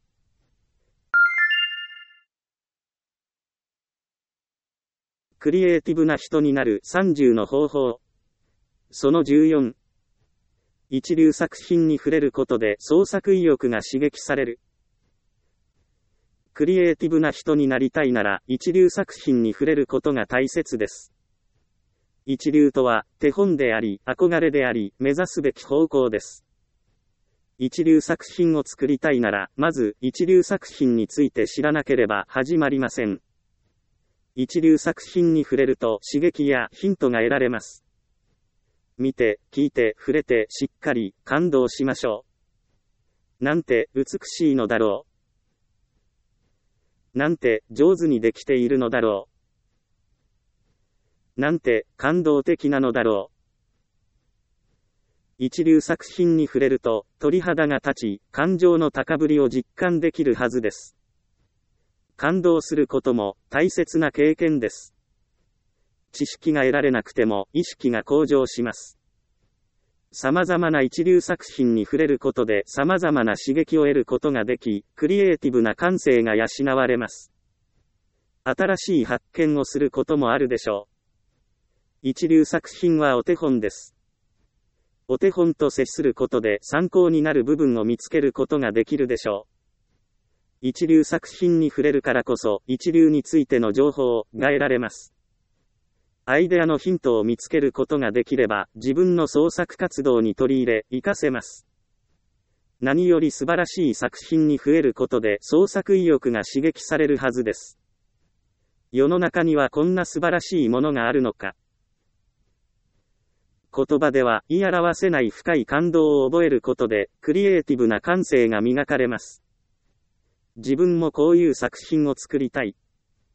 クリエイティブな人になるさんじゅうの方法。そのじゅうよん。一流作品に触れることで創作意欲が刺激される。クリエイティブな人になりたいなら一流作品に触れることが大切です。一流とは、手本であり、憧れであり、目指すべき方向です。一流作品を作りたいなら、まず、一流作品について知らなければ始まりません。一流作品に触れると刺激やヒントが得られます。見て、聞いて、触れて、しっかり、感動しましょう。なんて、美しいのだろう。なんて、上手にできているのだろう。なんて、感動的なのだろう。一流作品に触れると、鳥肌が立ち、感情の高ぶりを実感できるはずです。感動することも、大切な経験です。知識が得られなくても、意識が向上します。様々な一流作品に触れることで、様々な刺激を得ることができ、クリエイティブな感性が養われます。新しい発見をすることもあるでしょう。一流作品はお手本です。お手本と接することで参考になる部分を見つけることができるでしょう。一流作品に触れるからこそ、一流についての情報が得られます。アイデアのヒントを見つけることができれば、自分の創作活動に取り入れ、活かせます。何より素晴らしい作品に増えることで創作意欲が刺激されるはずです。世の中にはこんな素晴らしいものがあるのか。言葉では言い表せない深い感動を覚えることで、クリエイティブな感性が磨かれます。自分もこういう作品を作りたい。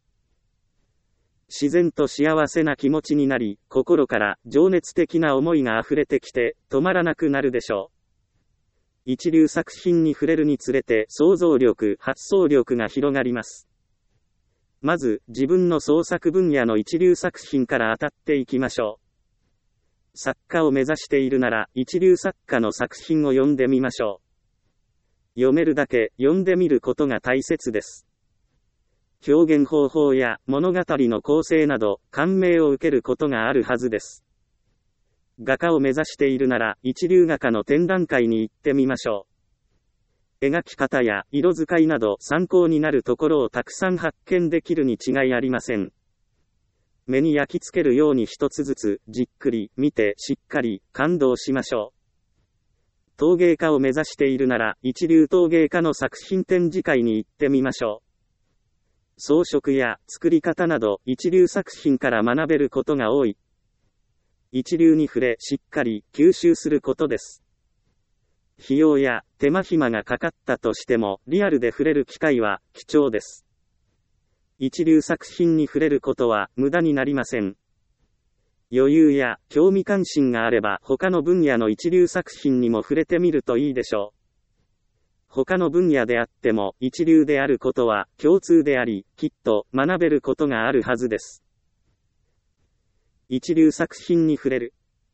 自然と幸せな気持ちになり、心から情熱的な思いが溢れてきて、止まらなくなるでしょう。一流作品に触れるにつれて想像力、発想力が広がります。まず、自分の創作分野の一流作品から当たっていきましょう。作家を目指しているなら、一流作家の作品を読んでみましょう。読めるだけ読んでみることが大切です。表現方法や物語の構成など、感銘を受けることがあるはずです。画家を目指しているなら、一流画家の展覧会に行ってみましょう。描き方や色使いなど参考になるところをたくさん発見できるに違いありません。目に焼き付けるように一つずつじっくり見てしっかり感動しましょう。陶芸家を目指しているなら一流陶芸家の作品展示会に行ってみましょう。装飾や作り方など一流作品から学べることが多い。一流に触れしっかり吸収することです。費用や手間暇がかかったとしてもリアルで触れる機会は貴重です。一流作品に触れることは無駄になりません。余裕や興味関心があれば他の分野の一流作品にも触れてみるといいでしょ他の分野であっても一流であることは共通であり、きっと学べることがあるはずです。一流作品に触れる。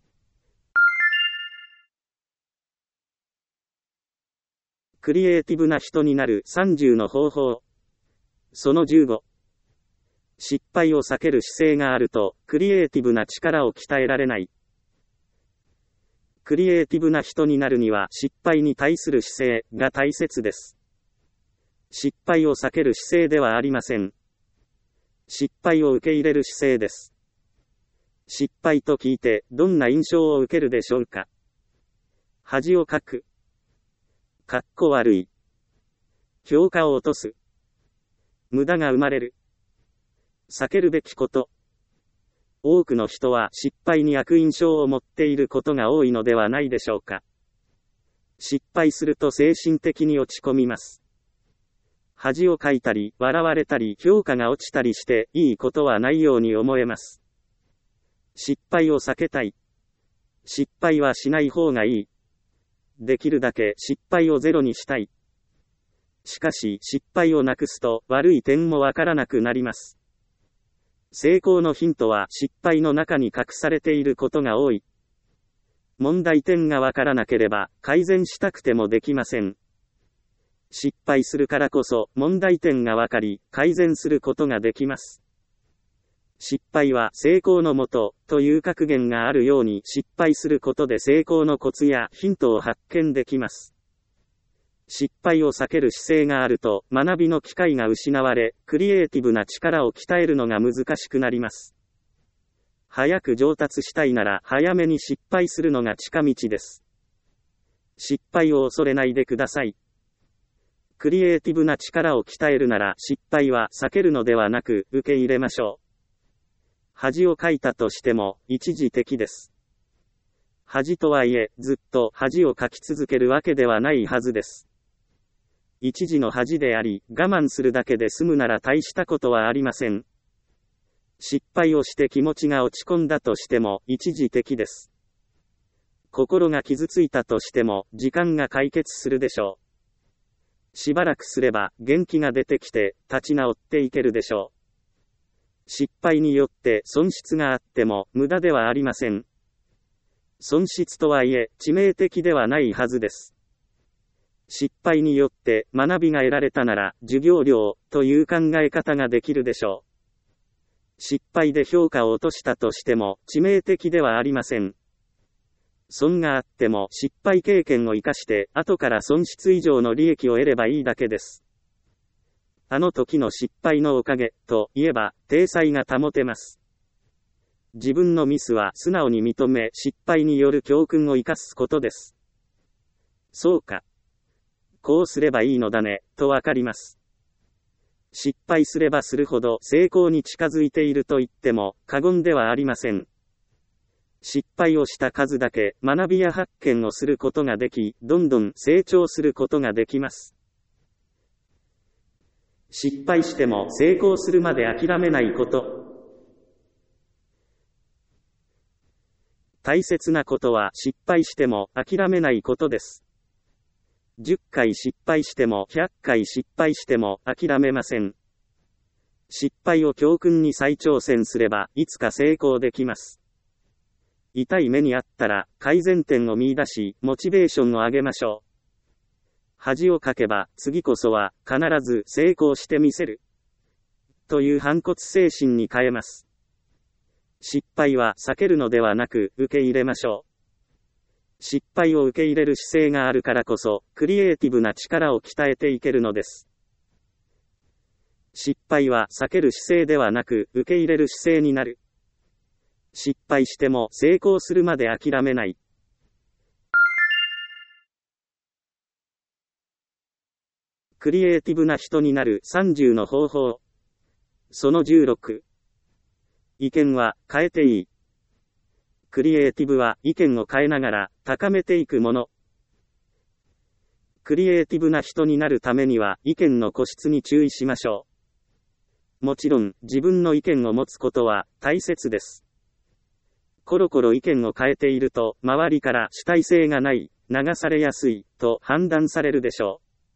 クリエイティブな人になるさんじゅうの方法。そのじゅうご。失敗を避ける姿勢があると、クリエイティブな力を鍛えられない。クリエイティブな人になるには失敗に対する姿勢が大切です。失敗を避ける姿勢ではありません。失敗を受け入れる姿勢です。失敗と聞いてどんな印象を受けるでしょうか。恥をかく。かっこ悪い。評価を落とす。無駄が生まれる。避けるべきこと。多くの人は失敗に悪印象を持っていることが多いのではないでしょうか。失敗すると精神的に落ち込みます。恥をかいたり、笑われたり、評価が落ちたりして、いいことはないように思えます。失敗を避けたい。失敗はしない方がいい。できるだけ失敗をゼロにしたい。しかし、失敗をなくすと、悪い点もわからなくなります。成功のヒントは失敗の中に隠されていることが多い。問題点がわからなければ改善したくてもできません。失敗するからこそ問題点がわかり改善することができます。失敗は成功のもとという格言があるように失敗することで成功のコツやヒントを発見できます。失敗を避ける姿勢があると学びの機会が失われ、クリエイティブな力を鍛えるのが難しくなります。早く上達したいなら早めに失敗するのが近道です。失敗を恐れないでください。クリエイティブな力を鍛えるなら失敗は避けるのではなく受け入れましょう。恥をかいたとしても一時的です。恥とはいえずっと恥をかき続けるわけではないはずです。一時の恥であり、我慢するだけで済むなら大したことはありません。失敗をして気持ちが落ち込んだとしても一時的です。心が傷ついたとしても時間が解決するでしょう。しばらくすれば元気が出てきて立ち直っていけるでしょう。失敗によって損失があっても無駄ではありません。損失とはいえ致命的ではないはずです。失敗によって学びが得られたなら授業料という考え方ができるでしょう。失敗で評価を落としたとしても致命的ではありません。損があっても失敗経験を生かして後から損失以上の利益を得ればいいだけです。あの時の失敗のおかげと言えば体裁が保てます。自分のミスは素直に認め失敗による教訓を生かすことです。そうか。こうすればいいのだね、とわかります。失敗すればするほど成功に近づいていると言っても過言ではありません。失敗をした数だけ学びや発見をすることができ、どんどん成長することができます。失敗しても成功するまで諦めないこと。大切なことは失敗しても諦めないことです。じゅっかい失敗してもひゃっかい失敗しても諦めません。失敗を教訓に再挑戦すればいつか成功できます。痛い目にあったら改善点を見出しモチベーションを上げましょう。恥をかけば次こそは必ず成功してみせるという反骨精神に変えます。失敗は避けるのではなく受け入れましょう。失敗を受け入れる姿勢があるからこそ、クリエイティブな力を鍛えていけるのです。失敗は避ける姿勢ではなく、受け入れる姿勢になる。失敗しても成功するまで諦めない。クリエイティブな人になるさんじゅうの方法。そのじゅうろく。意見は変えていい。クリエイティブは意見を変えながら高めていくもの。クリエイティブな人になるためには意見の固執に注意しましょう。もちろん自分の意見を持つことは大切です。コロコロ意見を変えていると周りから主体性がない、流されやすいと判断されるでしょう。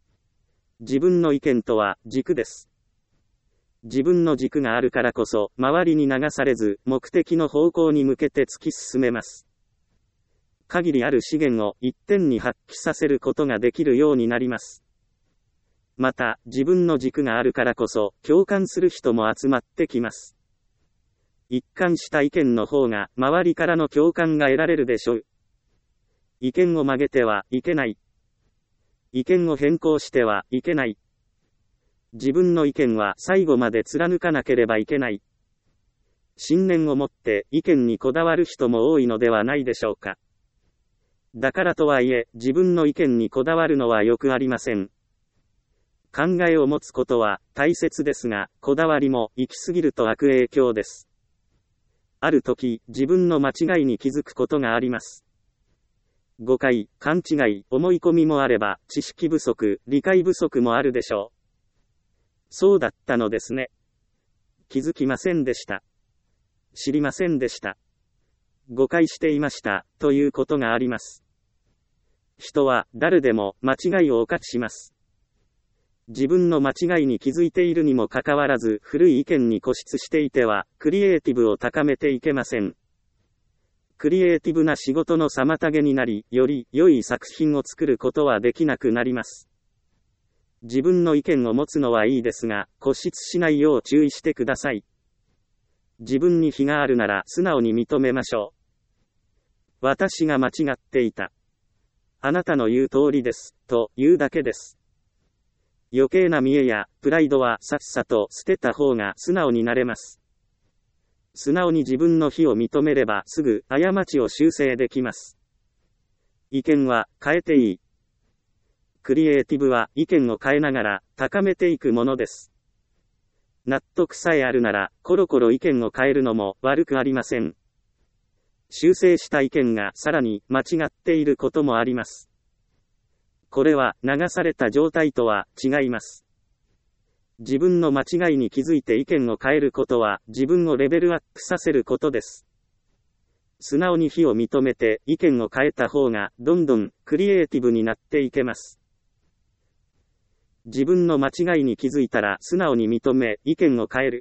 自分の意見とは軸です。自分の軸があるからこそ、周りに流されず、目的の方向に向けて突き進めます。限りある資源を一点に発揮させることができるようになります。また、自分の軸があるからこそ、共感する人も集まってきます。一貫した意見の方が、周りからの共感が得られるでしょう。意見を曲げてはいけない。意見を変更してはいけない。自分の意見は最後まで貫かなければいけない。信念を持って意見にこだわる人も多いのではないでしょうか。だからとはいえ、自分の意見にこだわるのはよくありません。考えを持つことは大切ですが、こだわりも行き過ぎると悪影響です。ある時、自分の間違いに気づくことがあります。誤解、勘違い、思い込みもあれば、知識不足、理解不足もあるでしょう。そうだったのですね。気づきませんでした。知りませんでした。誤解していました、ということがあります。人は誰でも間違いを犯します。自分の間違いに気づいているにもかかわらず、古い意見に固執していては、クリエイティブを高めていけません。クリエイティブな仕事の妨げになり、より良い作品を作ることはできなくなります。自分の意見を持つのはいいですが、固執しないよう注意してください。自分に非があるなら素直に認めましょう。私が間違っていた。あなたの言う通りです、と言うだけです。余計な見栄やプライドはさっさと捨てた方が素直になれます。素直に自分の非を認めればすぐ過ちを修正できます。意見は変えていい。クリエイティブは意見を変えながら高めていくものです。納得さえあるならコロコロ意見を変えるのも悪くありません。修正した意見がさらに間違っていることもあります。これは流された状態とは違います。自分の間違いに気づいて意見を変えることは自分をレベルアップさせることです。素直に非を認めて意見を変えた方がどんどんクリエイティブになっていけます。自分の間違いに気づいたら素直に認め意見を変える。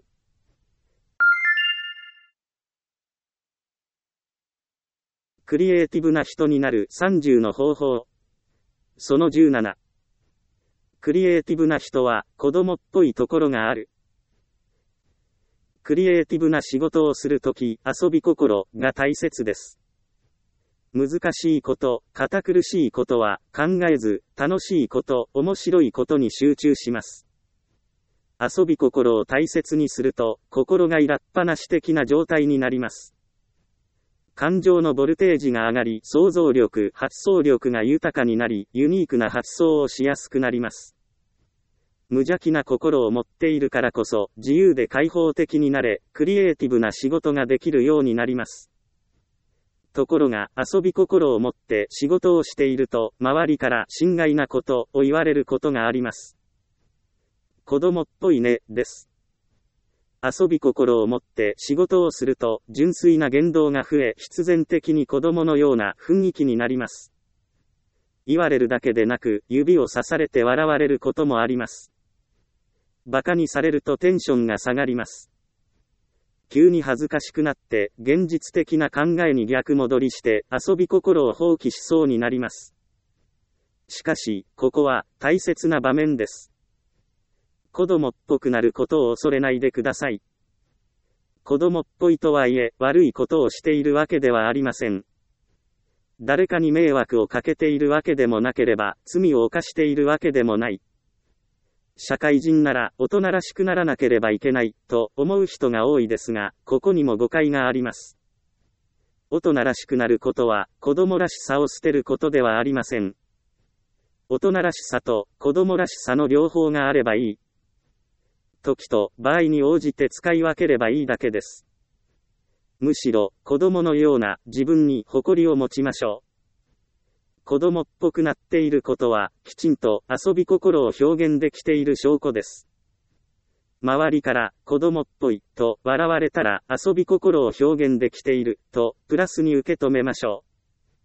クリエイティブな人になるさんじゅうの方法。そのじゅうなな。クリエイティブな人は子供っぽいところがある。クリエイティブな仕事をするとき、遊び心が大切です。難しいこと、堅苦しいことは考えず、楽しいこと、面白いことに集中します。遊び心を大切にすると、心がいらっぱなし的な状態になります。感情のボルテージが上がり、想像力、発想力が豊かになり、ユニークな発想をしやすくなります。無邪気な心を持っているからこそ、自由で開放的になれ、クリエイティブな仕事ができるようになります。ところが、遊び心を持って仕事をしていると、周りから心外なことを言われることがあります。子供っぽいね、です。遊び心を持って仕事をすると、純粋な言動が増え、必然的に子供のような雰囲気になります。言われるだけでなく、指をさされて笑われることもあります。馬鹿にされるとテンションが下がります。急に恥ずかしくなって、現実的な考えに逆戻りして、遊び心を放棄しそうになります。しかし、ここは大切な場面です。子供っぽくなることを恐れないでください。子供っぽいとはいえ、悪いことをしているわけではありません。誰かに迷惑をかけているわけでもなければ、罪を犯しているわけでもない。社会人なら、大人らしくならなければいけない、と思う人が多いですが、ここにも誤解があります。大人らしくなることは、子供らしさを捨てることではありません。大人らしさと、子供らしさの両方があればいい。時と場合に応じて使い分ければいいだけです。むしろ、子供のような自分に誇りを持ちましょう。子供っぽくなっていることは、きちんと遊び心を表現できている証拠です。周りから、子供っぽい、と笑われたら、遊び心を表現できている、と、プラスに受け止めましょ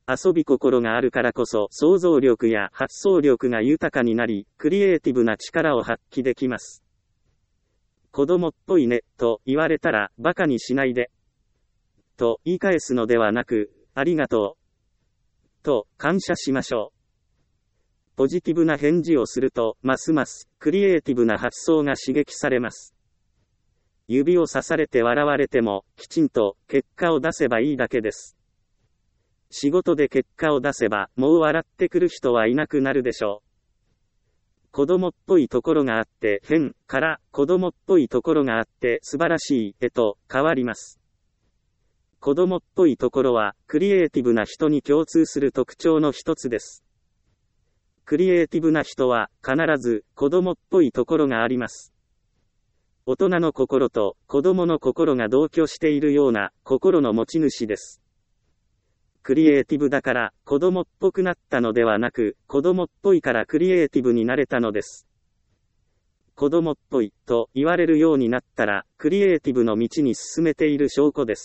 遊び心があるからこそ想像力や発想力が豊かになり、クリエイティブな力を発揮できます。子供っぽいね、と言われたら、馬鹿にしないで、と言い返すのではなく、ありがとう、と感謝しましょう。ポジティブな返事をすると、ますます、クリエイティブな発想が刺激されます。指を刺されて笑われても、きちんと結果を出せばいいだけです。仕事で結果を出せば、もう笑ってくる人はいなくなるでしょう。子供っぽいところがあって変から、子供っぽいところがあって素晴らしいへと変わります。子供っぽいところは、クリエイティブな人に共通する特徴の一つです。クリエイティブな人は、必ず、子供っぽいところがあります。大人の心と、子供の心が同居しているような、心の持ち主です。クリエイティブだから、子供っぽくなったのではなく、子供っぽいからクリエイティブになれたのです。子供っぽい、と言われるようになったら、クリエイティブの道に進めている証拠です。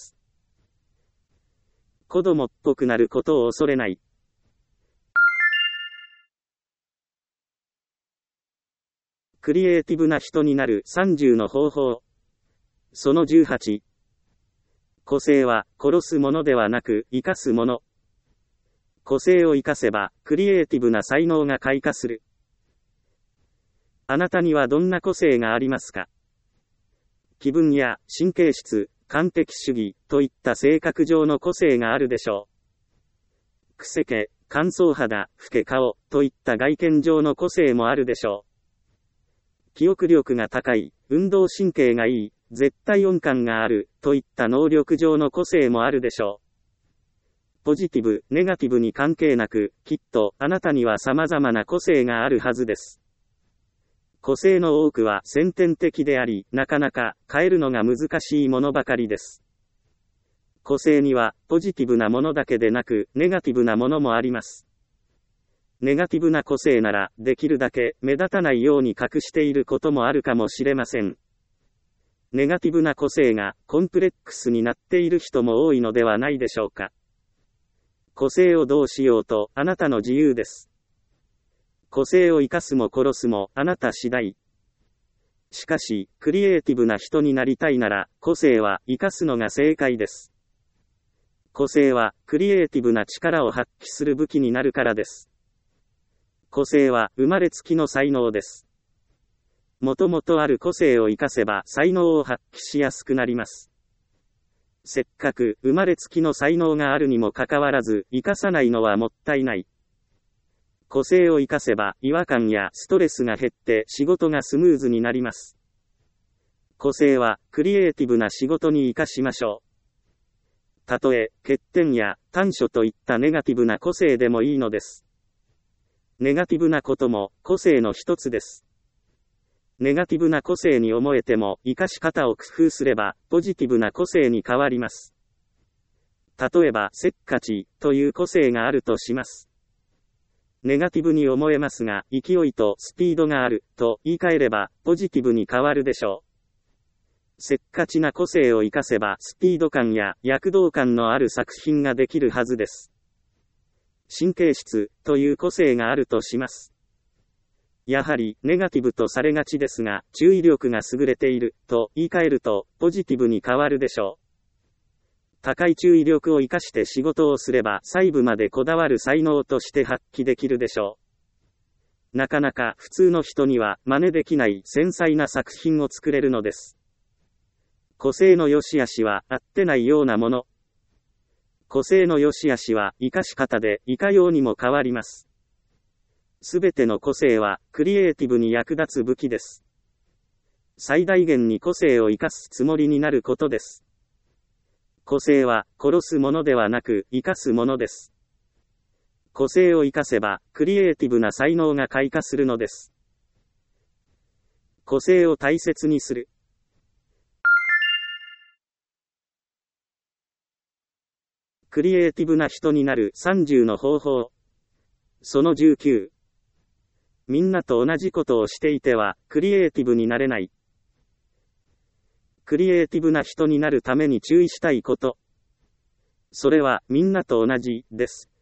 子供っぽくなることを恐れない。クリエイティブな人になるさんじゅうの方法。そのじゅうはち。個性は殺すものではなく生かすもの。個性を生かせばクリエイティブな才能が開花する。あなたにはどんな個性がありますか？気分や神経質、完璧主義といった性格上の個性があるでしょう。くせ毛、乾燥肌、老け顔といった外見上の個性もあるでしょう。記憶力が高い、運動神経がいい、絶対音感がある、といった能力上の個性もあるでしょう。ポジティブ、ネガティブに関係なく、きっと、あなたには様々な個性があるはずです。個性の多くは先天的であり、なかなか変えるのが難しいものばかりです。個性には、ポジティブなものだけでなく、ネガティブなものもあります。ネガティブな個性なら、できるだけ目立たないように隠していることもあるかもしれません。ネガティブな個性がコンプレックスになっている人も多いのではないでしょうか。個性をどうしようとあなたの自由です。個性を生かすも殺すもあなた次第。しかし、クリエイティブな人になりたいなら、個性は生かすのが正解です。個性はクリエイティブな力を発揮する武器になるからです。個性は生まれつきの才能です。もともとある個性を生かせば才能を発揮しやすくなります。せっかく生まれつきの才能があるにもかかわらず生かさないのはもったいない。個性を生かせば違和感やストレスが減って仕事がスムーズになります。個性はクリエイティブな仕事に生かしましょう。たとえ欠点や短所といったネガティブな個性でもいいのです。ネガティブなことも個性の一つです。ネガティブな個性に思えても、生かし方を工夫すれば、ポジティブな個性に変わります。例えば、せっかちという個性があるとします。ネガティブに思えますが、勢いとスピードがあると言い換えれば、ポジティブに変わるでしょう。せっかちな個性を生かせば、スピード感や躍動感のある作品ができるはずです。神経質という個性があるとします。やはりネガティブとされがちですが、注意力が優れていると言い換えるとポジティブに変わるでしょう。高い注意力を生かして仕事をすれば細部までこだわる才能として発揮できるでしょう。なかなか普通の人には真似できない繊細な作品を作れるのです。個性の良し悪しは合ってないようなもの。個性の良し悪しは生かし方でいかようにも変わります。すべての個性はクリエイティブに役立つ武器です。最大限に個性を生かすつもりになることです。個性は殺すものではなく生かすものです。個性を生かせばクリエイティブな才能が開花するのです。個性を大切にする。クリエイティブな人になるさんじゅうの方法。そのじゅうきゅう。みんなと同じことをしていては、クリエイティブになれない。クリエイティブな人になるために注意したいこと。それは、みんなと同じ、です。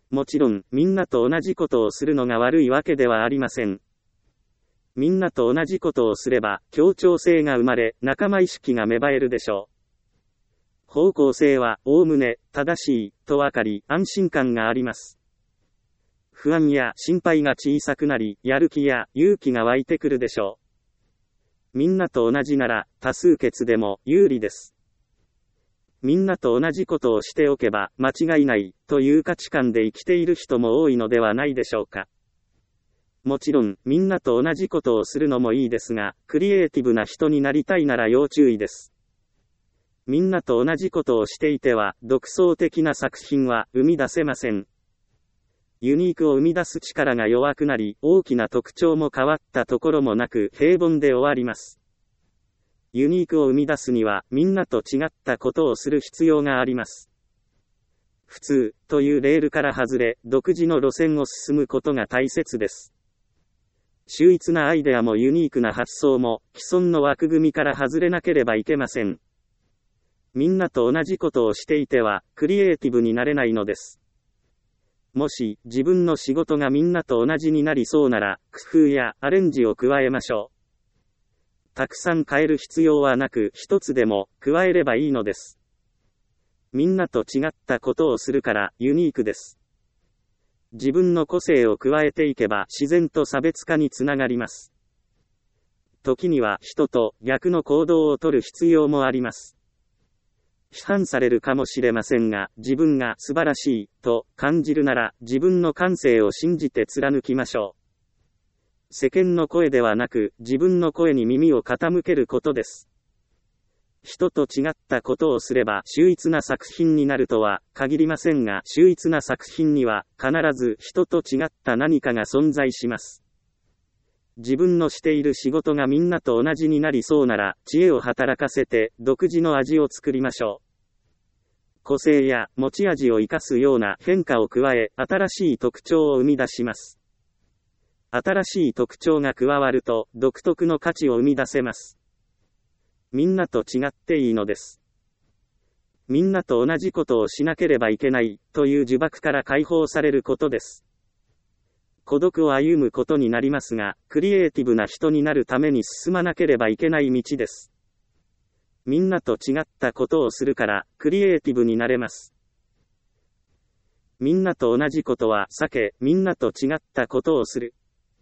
もちろん、みんなと同じことをするのが悪いわけではありません。みんなと同じことをすれば、協調性が生まれ、仲間意識が芽生えるでしょう。方向性は、おおむね、正しい、とわかり、安心感があります。不安や心配が小さくなり、やる気や勇気が湧いてくるでしょう。みんなと同じなら、多数決でも有利です。みんなと同じことをしておけば、間違いない、という価値観で生きている人も多いのではないでしょうか。もちろん、みんなと同じことをするのもいいですが、クリエイティブな人になりたいなら要注意です。みんなと同じことをしていては、独創的な作品は生み出せません。ユニークを生み出す力が弱くなり、大きな特徴も変わったところもなく、平凡で終わります。ユニークを生み出すには、みんなと違ったことをする必要があります。普通、というレールから外れ、独自の路線を進むことが大切です。秀逸なアイデアもユニークな発想も、既存の枠組みから外れなければいけません。みんなと同じことをしていては、クリエイティブになれないのです。もし、自分の仕事がみんなと同じになりそうなら、工夫やアレンジを加えましょう。たくさん変える必要はなく、一つでも、加えればいいのです。みんなと違ったことをするから、ユニークです。自分の個性を加えていけば、自然と差別化につながります。時には、人と逆の行動をとる必要もあります。批判されるかもしれませんが、自分が素晴らしい、と感じるなら、自分の感性を信じて貫きましょう。世間の声ではなく、自分の声に耳を傾けることです。人と違ったことをすれば秀逸な作品になるとは限りませんが、秀逸な作品には必ず人と違った何かが存在します。自分のしている仕事がみんなと同じになりそうなら、知恵を働かせて独自の味を作りましょう。個性や持ち味を生かすような変化を加え、新しい特徴を生み出します。新しい特徴が加わると、独特の価値を生み出せます。みんなと違っていいのです。みんなと同じことをしなければいけない、という呪縛から解放されることです。孤独を歩むことになりますが、クリエイティブな人になるために進まなければいけない道です。みんなと違ったことをするから、クリエイティブになれます。みんなと同じことは避け、みんなと違ったことをする。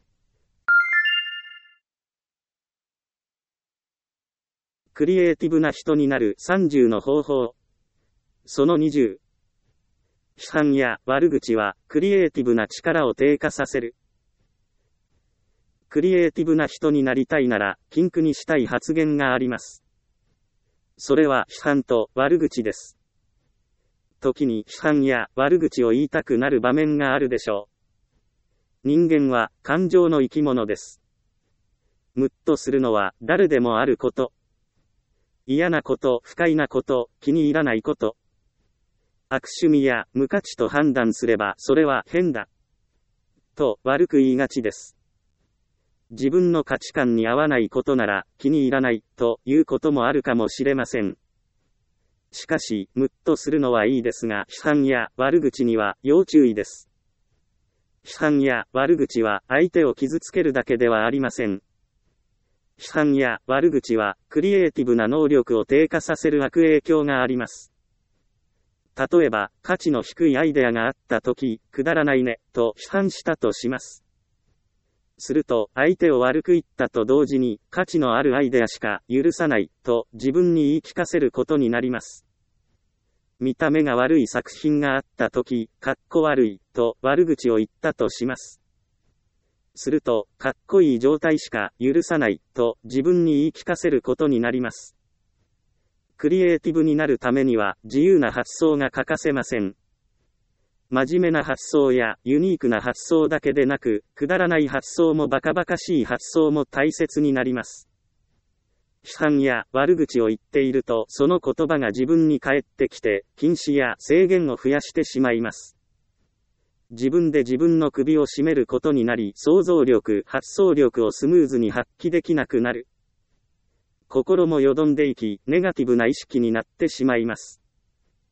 クリエイティブな人になるさんじゅうの方法。そのにじゅう。批判や悪口は、クリエイティブな力を低下させる。クリエイティブな人になりたいなら、禁句にしたい発言があります。それは批判と悪口です。時に批判や悪口を言いたくなる場面があるでしょう。人間は感情の生き物です。ムッとするのは誰でもあること。嫌なこと、不快なこと、気に入らないこと。悪趣味や無価値と判断すればそれは変だ。と悪く言いがちです。自分の価値観に合わないことなら気に入らないということもあるかもしれません。しかし、ムッとするのはいいですが、批判や悪口には要注意です。批判や悪口は相手を傷つけるだけではありません。批判や悪口はクリエイティブな能力を低下させる悪影響があります。例えば、価値の低いアイデアがあったとき、くだらないね、と批判したとします。すると、相手を悪く言ったと同時に、価値のあるアイデアしか許さない、と自分に言い聞かせることになります。見た目が悪い作品があったとき、かっこ悪い、と悪口を言ったとします。すると、かっこいい状態しか許さない、と自分に言い聞かせることになります。クリエイティブになるためには、自由な発想が欠かせません。真面目な発想やユニークな発想だけでなく、くだらない発想もバカバカしい発想も大切になります。批判や悪口を言っていると、その言葉が自分に返ってきて、禁止や制限を増やしてしまいます。自分で自分の首を絞めることになり、想像力、発想力をスムーズに発揮できなくなる。心もよどんでいき、ネガティブな意識になってしまいます。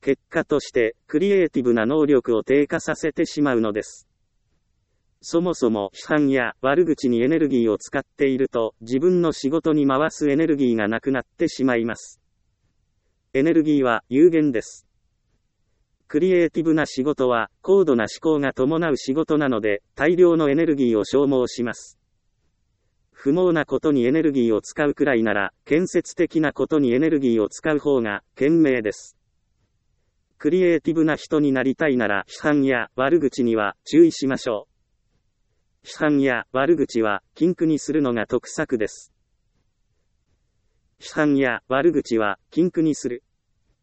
結果として、クリエイティブな能力を低下させてしまうのです。そもそも批判や悪口にエネルギーを使っていると、自分の仕事に回すエネルギーがなくなってしまいます。エネルギーは有限です。クリエイティブな仕事は、高度な思考が伴う仕事なので、大量のエネルギーを消耗します。不毛なことにエネルギーを使うくらいなら、建設的なことにエネルギーを使う方が、賢明です。クリエイティブな人になりたいなら、批判や悪口には注意しましょう。批判や悪口は、禁句にするのが得策です。批判や悪口は、禁句にする。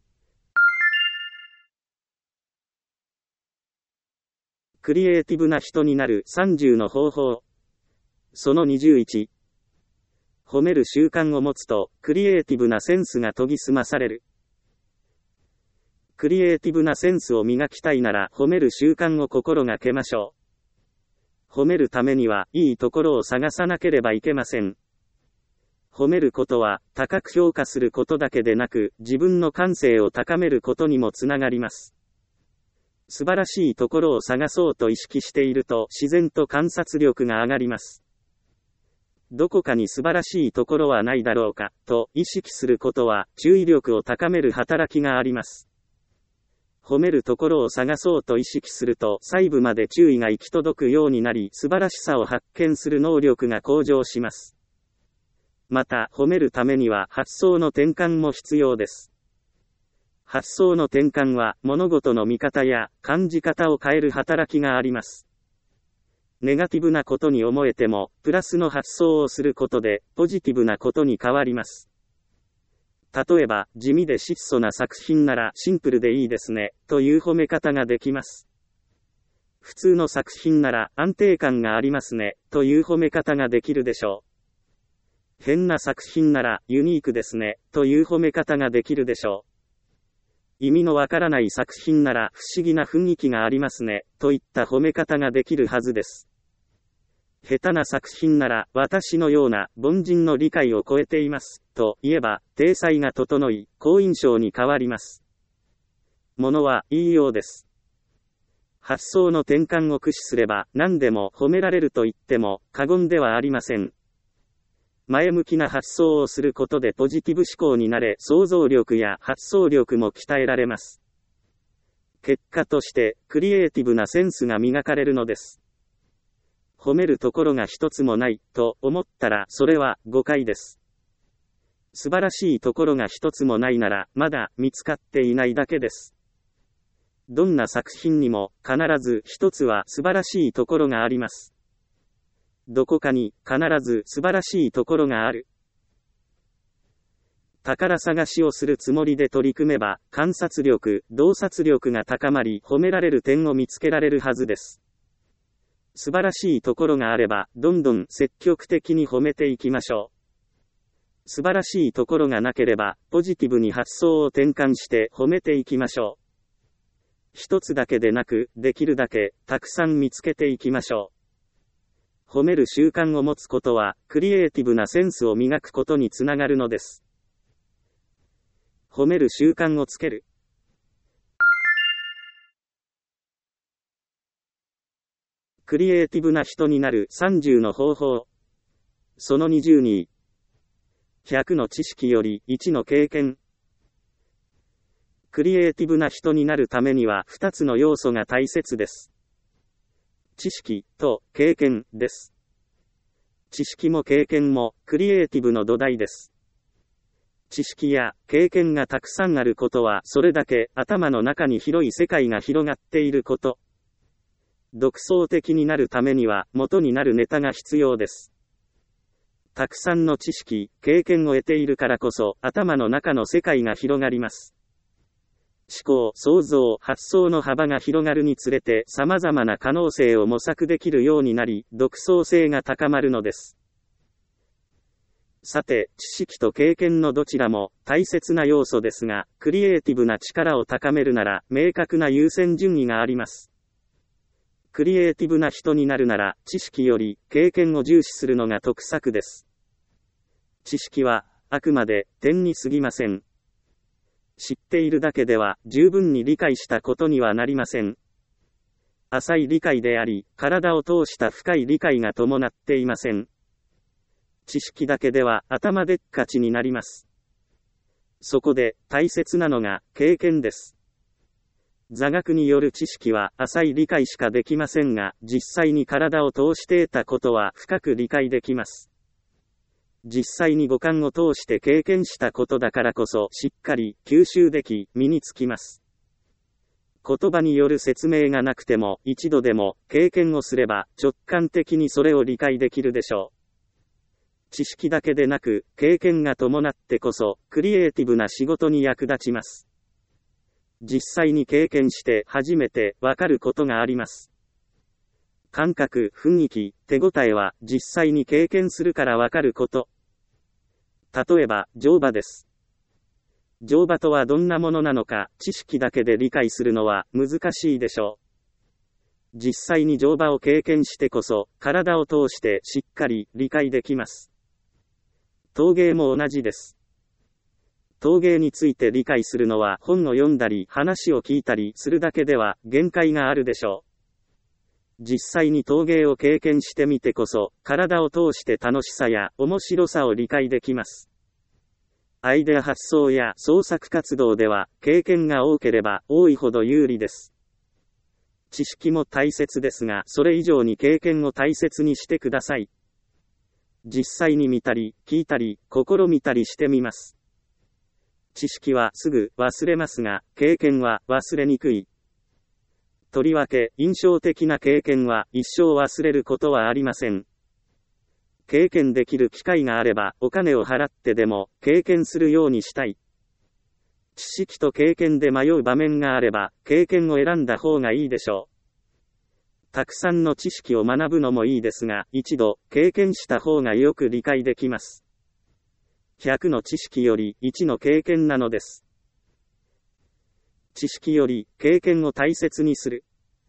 クリエイティブな人になるさんじゅうの方法。そのにじゅういち。褒める習慣を持つと、クリエイティブなセンスが研ぎ澄まされる。クリエイティブなセンスを磨きたいなら、褒める習慣を心がけましょう。褒めるためには、いいところを探さなければいけません。褒めることは、高く評価することだけでなく、自分の感性を高めることにもつながります。素晴らしいところを探そうと意識していると、自然と観察力が上がります。どこかに素晴らしいところはないだろうか、と意識することは、注意力を高める働きがあります。褒めるところを探そうと意識すると、細部まで注意が行き届くようになり、素晴らしさを発見する能力が向上します。また、褒めるためには発想の転換も必要です。発想の転換は、物事の見方や感じ方を変える働きがあります。ネガティブなことに思えても、プラスの発想をすることで、ポジティブなことに変わります。例えば、地味で質素な作品ならシンプルでいいですね、という褒め方ができます。普通の作品なら安定感がありますね、という褒め方ができるでしょう。変な作品ならユニークですね、という褒め方ができるでしょう。意味のわからない作品なら不思議な雰囲気がありますね、といった褒め方ができるはずです。下手な作品なら、私のような凡人の理解を超えています、と言えば、体裁が整い、好印象に変わります。ものは言いようです。発想の転換を駆使すれば、何でも褒められると言っても、過言ではありません。前向きな発想をすることでポジティブ思考になれ、想像力や発想力も鍛えられます。結果として、クリエイティブなセンスが磨かれるのです。褒めるところが一つもない、と思ったら、それは誤解です。素晴らしいところが一つもないなら、まだ見つかっていないだけです。どんな作品にも、必ず一つは素晴らしいところがあります。どこかに、必ず素晴らしいところがある。宝探しをするつもりで取り組めば、観察力、洞察力が高まり、褒められる点を見つけられるはずです。素晴らしいところがあれば、どんどん積極的に褒めていきましょう。素晴らしいところがなければ、ポジティブに発想を転換して褒めていきましょう。一つだけでなく、できるだけ、たくさん見つけていきましょう。褒める習慣を持つことは、クリエイティブなセンスを磨くことにつながるのです。褒める習慣をつける。クリエイティブな人になるさんじゅうの方法。そのにじゅうに。ひゃくの知識よりいちの経験。クリエイティブな人になるためにはふたつの要素が大切です。知識と経験です。知識も経験もクリエイティブの土台です。知識や経験がたくさんあることはそれだけ頭の中に広い世界が広がっていること。独創的になるためには元になるネタが必要です。たくさんの知識、経験を得ているからこそ頭の中の世界が広がります。思考、想像、発想の幅が広がるにつれて様々な可能性を模索できるようになり、独創性が高まるのです。さて、知識と経験のどちらも大切な要素ですが、クリエイティブな力を高めるなら明確な優先順位があります。クリエイティブな人になるなら、知識より経験を重視するのが得策です。知識は、あくまで点に過ぎません。 知っているだけでは十分に理解したことにはなりません。浅い理解であり、体を通した深い理解が伴っていません。知識だけでは頭でっかちになります。そこで大切なのが経験です。座学による知識は浅い理解しかできませんが、実際に体を通して得たことは深く理解できます。実際に五感を通して経験したことだからこそしっかり吸収でき、身につきます。言葉による説明がなくても一度でも経験をすれば直感的にそれを理解できるでしょう。知識だけでなく経験が伴ってこそクリエイティブな仕事に役立ちます。実際に経験して初めてわかることがあります。感覚、雰囲気、手応えは実際に経験するからわかること。例えば、乗馬です。乗馬とはどんなものなのか、知識だけで理解するのは難しいでしょう。実際に乗馬を経験してこそ、体を通してしっかり理解できます。陶芸も同じです。陶芸について理解するのは本を読んだり話を聞いたりするだけでは限界があるでしょう。実際に陶芸を経験してみてこそ、体を通して楽しさや面白さを理解できます。アイデア発想や創作活動では、経験が多ければ多いほど有利です。知識も大切ですが、それ以上に経験を大切にしてください。実際に見たり、聞いたり、試みたりしてみます。知識はすぐ忘れますが、経験は忘れにくい。とりわけ、印象的な経験は一生忘れることはありません。経験できる機会があれば、お金を払ってでも、経験するようにしたい。知識と経験で迷う場面があれば、経験を選んだ方がいいでしょう。たくさんの知識を学ぶのもいいですが、一度、経験した方がよく理解できます。ひゃくの知識よりいちの経験なのです。知識より経験を大切にする。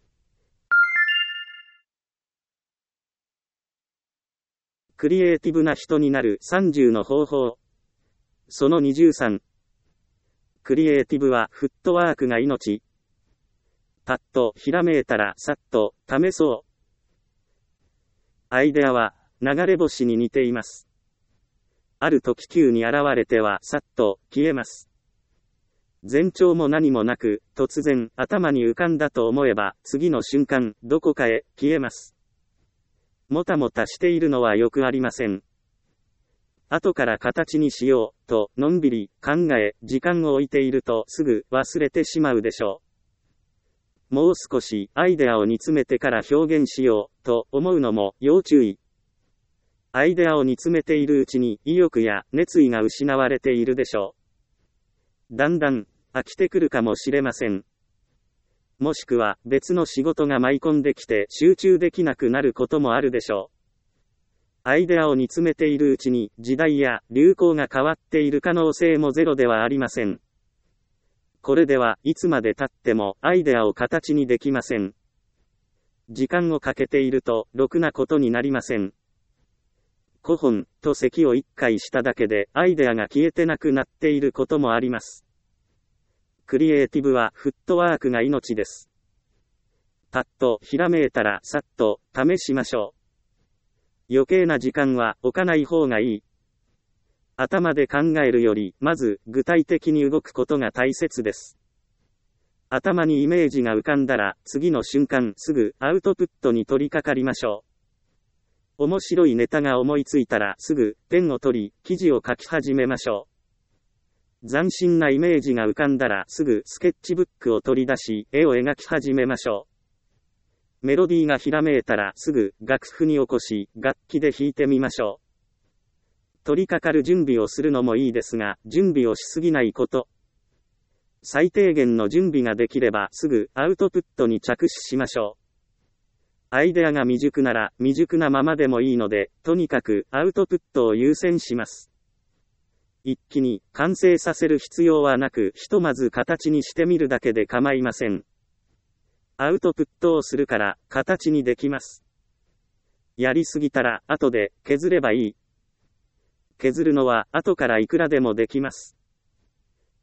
クリエイティブな人になるさんじゅうの方法。そのにじゅうさん。クリエイティブはフットワークが命。パッとひらめいたらさっと試そう。アイデアは流れ星に似ています。ある時急に現れてはさっと消えます。前兆も何もなく突然頭に浮かんだと思えば次の瞬間どこかへ消えます。もたもたしているのはよくありません。後から形にしようとのんびり考え時間を置いているとすぐ忘れてしまうでしょう。もう少しアイデアを煮詰めてから表現しようと思うのも要注意。アイデアを煮詰めているうちに意欲や熱意が失われているでしょう。だんだん飽きてくるかもしれません。もしくは別の仕事が舞い込んできて集中できなくなることもあるでしょう。アイデアを煮詰めているうちに時代や流行が変わっている可能性もゼロではありません。これではいつまで経ってもアイデアを形にできません。時間をかけているとろくなことになりません。ごほんと咳をいっかいしただけでアイデアが消えてなくなっていることもあります。クリエイティブはフットワークが命です。パッとひらめいたらさっと試しましょう。余計な時間は置かない方がいい。頭で考えるよりまず具体的に動くことが大切です。頭にイメージが浮かんだら次の瞬間すぐアウトプットに取り掛かりましょう。面白いネタが思いついたらすぐペンを取り記事を書き始めましょう。斬新なイメージが浮かんだらすぐスケッチブックを取り出し絵を描き始めましょう。メロディーがひらめいたらすぐ楽譜に起こし楽器で弾いてみましょう。取り掛かる準備をするのもいいですが準備をしすぎないこと。最低限の準備ができればすぐアウトプットに着手しましょう。アイデアが未熟なら未熟なままでもいいのでとにかくアウトプットを優先します。一気に完成させる必要はなくひとまず形にしてみるだけで構いません。アウトプットをするから形にできます。やりすぎたら後で削ればいい。削るのは後からいくらでもできます。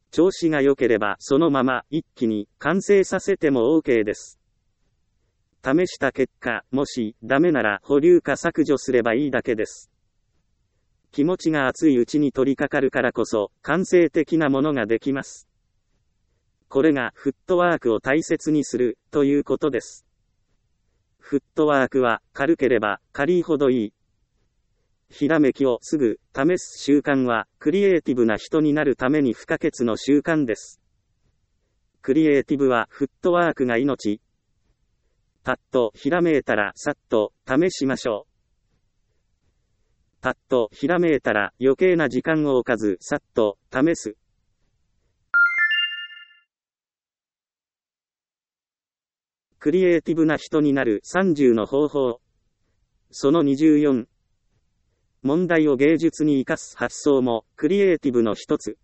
調子が良ければそのまま一気に完成させても OK です。試した結果、もしダメなら保留か削除すればいいだけです。気持ちが熱いうちに取り掛かるからこそ、完成的なものができます。これがフットワークを大切にするということです。フットワークは軽ければ軽いほどいい。ひらめきをすぐ試す習慣はクリエイティブな人になるために不可欠の習慣です。クリエイティブはフットワークが命。パッとひらめいたらさっと試しましょう。パッとひらめいたら余計な時間を置かずさっと試す。クリエイティブな人になるさんじゅうの方法。そのにじゅうよん。問題を芸術に生かす発想もクリエイティブの一つ。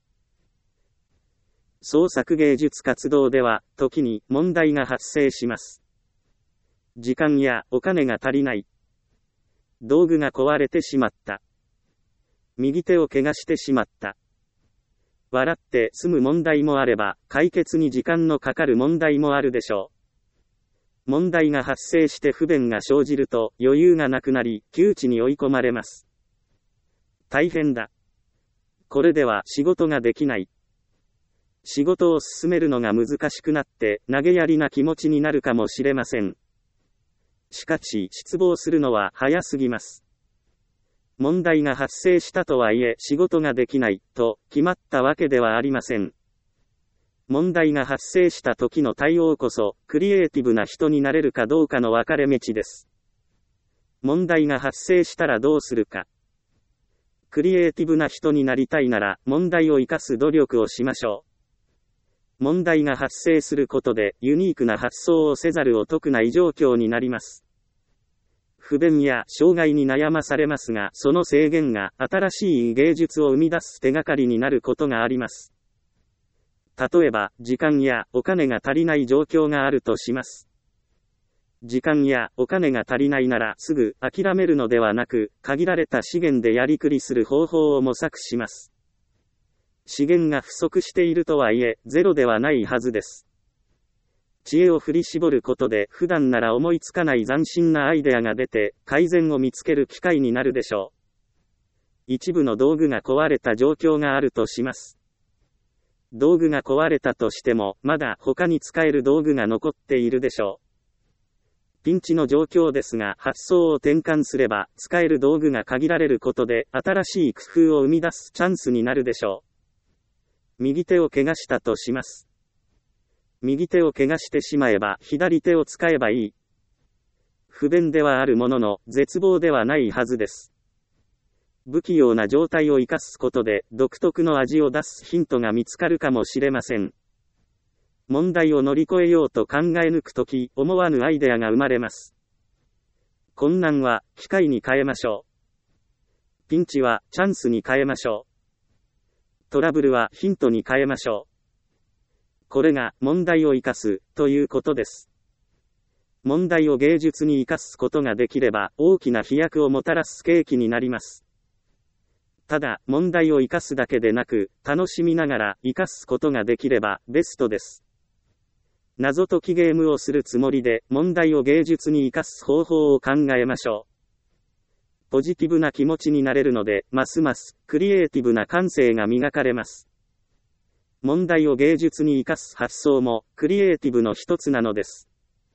創作芸術活動では時に問題が発生します。時間やお金が足りない。道具が壊れてしまった。右手を怪我してしまった。笑って済む問題もあれば、解決に時間のかかる問題もあるでしょう。問題が発生して不便が生じると余裕がなくなり、窮地に追い込まれます。大変だ。これでは仕事ができない。仕事を進めるのが難しくなって投げやりな気持ちになるかもしれません。しかし失望するのは早すぎます。問題が発生したとはいえ仕事ができないと決まったわけではありません。問題が発生した時の対応こそクリエイティブな人になれるかどうかの分かれ道です。問題が発生したらどうするか。クリエイティブな人になりたいなら問題を生かす努力をしましょう。問題が発生することでユニークな発想をせざるを得ない状況になります。不便や障害に悩まされますが、その制限が新しい芸術を生み出す手がかりになることがあります。例えば、時間やお金が足りない状況があるとします。時間やお金が足りないならすぐ諦めるのではなく、限られた資源でやりくりする方法を模索します。資源が不足しているとはいえ、ゼロではないはずです。知恵を振り絞ることで普段なら思いつかない斬新なアイデアが出て、改善を見つける機会になるでしょう。一部の道具が壊れた状況があるとします。道具が壊れたとしても、まだ他に使える道具が残っているでしょう。ピンチの状況ですが、発想を転換すれば、使える道具が限られることで、新しい工夫を生み出すチャンスになるでしょう。右手を怪我したとします。右手を怪我してしまえば、左手を使えばいい。不便ではあるものの、絶望ではないはずです。不器用な状態を生かすことで、独特の味を出すヒントが見つかるかもしれません。問題を乗り越えようと考え抜くとき、思わぬアイデアが生まれます。困難は機会に変えましょう。ピンチはチャンスに変えましょう。トラブルはヒントに変えましょう。これが問題を生かすということです。問題を芸術に生かすことができれば大きな飛躍をもたらす契機になります。ただ、問題を生かすだけでなく、楽しみながら生かすことができればベストです。謎解きゲームをするつもりで問題を芸術に生かす方法を考えましょう。ポジティブな気持ちになれるので、ますますクリエイティブな感性が磨かれます。問題を芸術に生かす発想もクリエイティブの一つなのです。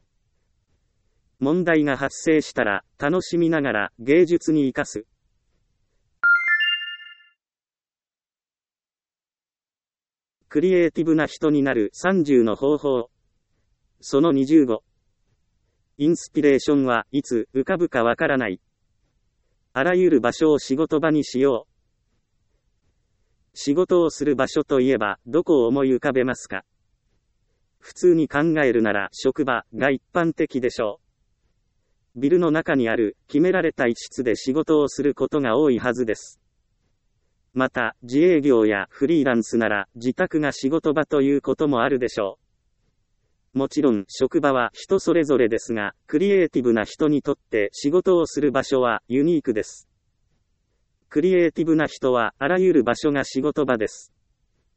問題が発生したら楽しみながら芸術に生かす。クリエイティブな人になるさんじゅうの方法。そのにじゅうご。インスピレーションはいつ浮かぶかわからない。あらゆる場所を仕事場にしよう。仕事をする場所といえばどこを思い浮かべますか？普通に考えるなら職場が一般的でしょう。ビルの中にある決められた一室で仕事をすることが多いはずです。また、自営業やフリーランスなら自宅が仕事場ということもあるでしょう。もちろん職場は人それぞれですが、クリエイティブな人にとって仕事をする場所はユニークです。クリエイティブな人はあらゆる場所が仕事場です。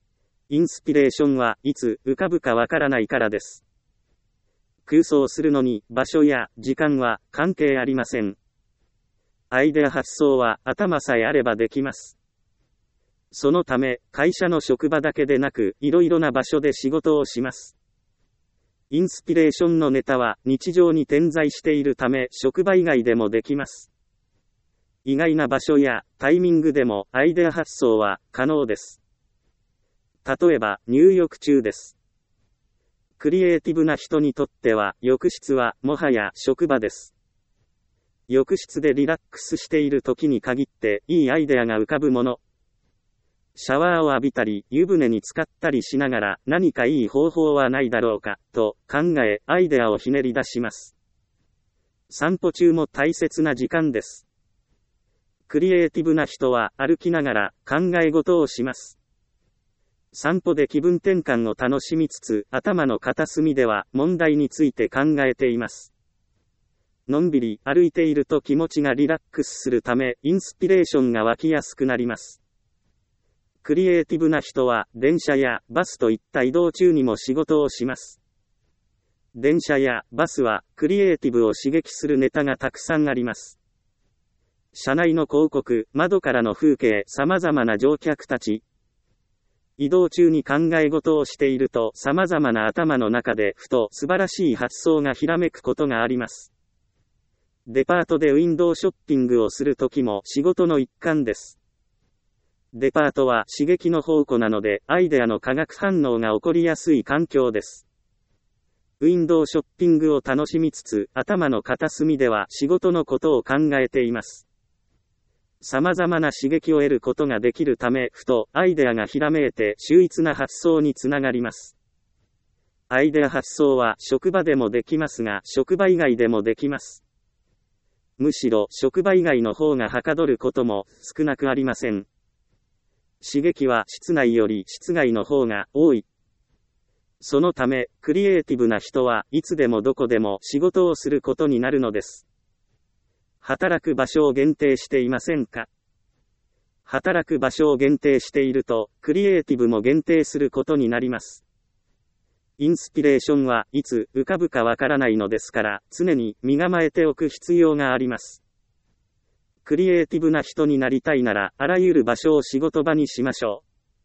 インスピレーションはいつ浮かぶかわからないからです。空想するのに場所や時間は関係ありません。アイデア発想は頭さえあればできます。そのため、会社の職場だけでなく、いろいろな場所で仕事をします。インスピレーションのネタは日常に点在しているため、職場以外でもできます。意外な場所やタイミングでもアイデア発想は可能です。例えば、入浴中です。クリエイティブな人にとっては、浴室はもはや職場です。浴室でリラックスしている時に限っていいアイデアが浮かぶもの。シャワーを浴びたり、湯船に浸かったりしながら何かいい方法はないだろうか、と考え、アイデアをひねり出します。散歩中も大切な時間です。クリエイティブな人は歩きながら考え事をします。散歩で気分転換を楽しみつつ、頭の片隅では問題について考えています。のんびり歩いていると気持ちがリラックスするため、インスピレーションが湧きやすくなります。クリエイティブな人は電車やバスといった移動中にも仕事をします。電車やバスはクリエイティブを刺激するネタがたくさんあります。車内の広告、窓からの風景、様々な乗客たち。移動中に考え事をしていると様々な頭の中でふと素晴らしい発想がひらめくことがあります。デパートでウィンドウショッピングをするときも仕事の一環です。デパートは刺激の宝庫なので、アイデアの化学反応が起こりやすい環境です。ウィンドウショッピングを楽しみつつ、頭の片隅では仕事のことを考えています。様々な刺激を得ることができるため、ふとアイデアがひらめいて秀逸な発想につながります。アイデア発想は職場でもできますが、職場以外でもできます。むしろ職場以外の方がはかどることも少なくありません。刺激は室内より室外の方が多い。そのため、クリエイティブな人はいつでもどこでも仕事をすることになるのです。働く場所を限定していませんか？働く場所を限定していると、クリエイティブも限定することになります。インスピレーションはいつ浮かぶかわからないのですから、常に身構えておく必要があります。クリエイティブな人になりたいなら、あらゆる場所を仕事場にしましょう。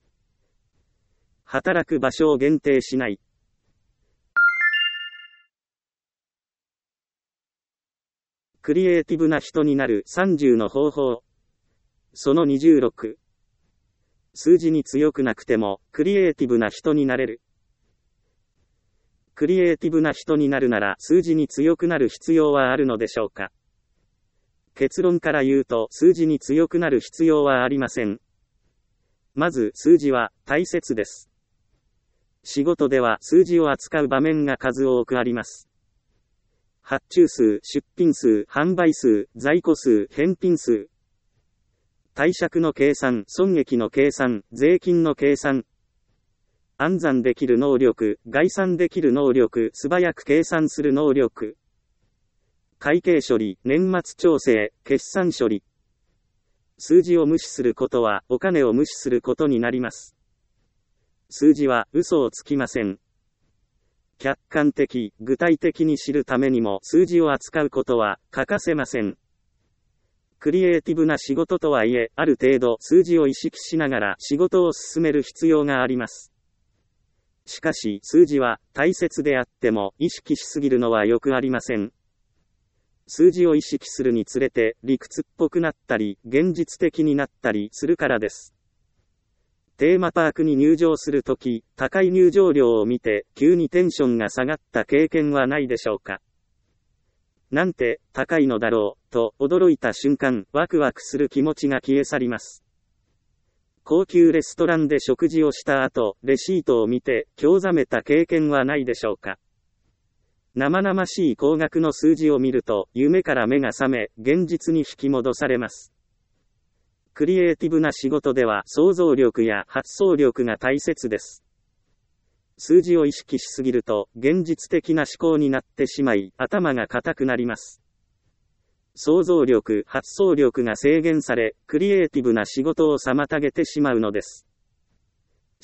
働く場所を限定しない。クリエイティブな人になるさんじゅうの方法。そのにじゅうろく。数字に強くなくても、クリエイティブな人になれる。クリエイティブな人になるなら、数字に強くなる必要はあるのでしょうか？結論から言うと、数字に強くなる必要はありません。まず、数字は大切です。仕事では数字を扱う場面が数多くあります。発注数、出品数、販売数、在庫数、返品数。貸借の計算、損益の計算、税金の計算。暗算できる能力、概算できる能力、素早く計算する能力。会計処理、年末調整、決算処理。数字を無視することは、お金を無視することになります。数字は嘘をつきません。客観的、具体的に知るためにも数字を扱うことは欠かせません。クリエイティブな仕事とはいえ、ある程度数字を意識しながら仕事を進める必要があります。しかし、数字は大切であっても意識しすぎるのはよくありません。数字を意識するにつれて理屈っぽくなったり、現実的になったりするからです。テーマパークに入場するとき、高い入場料を見て急にテンションが下がった経験はないでしょうか？なんて高いのだろう、と驚いた瞬間、ワクワクする気持ちが消え去ります。高級レストランで食事をした後、レシートを見て、興ざめた経験はないでしょうか？生々しい高額の数字を見ると、夢から目が覚め、現実に引き戻されます。クリエイティブな仕事では、想像力や発想力が大切です。数字を意識しすぎると、現実的な思考になってしまい、頭が固くなります。想像力、発想力が制限され、クリエイティブな仕事を妨げてしまうのです。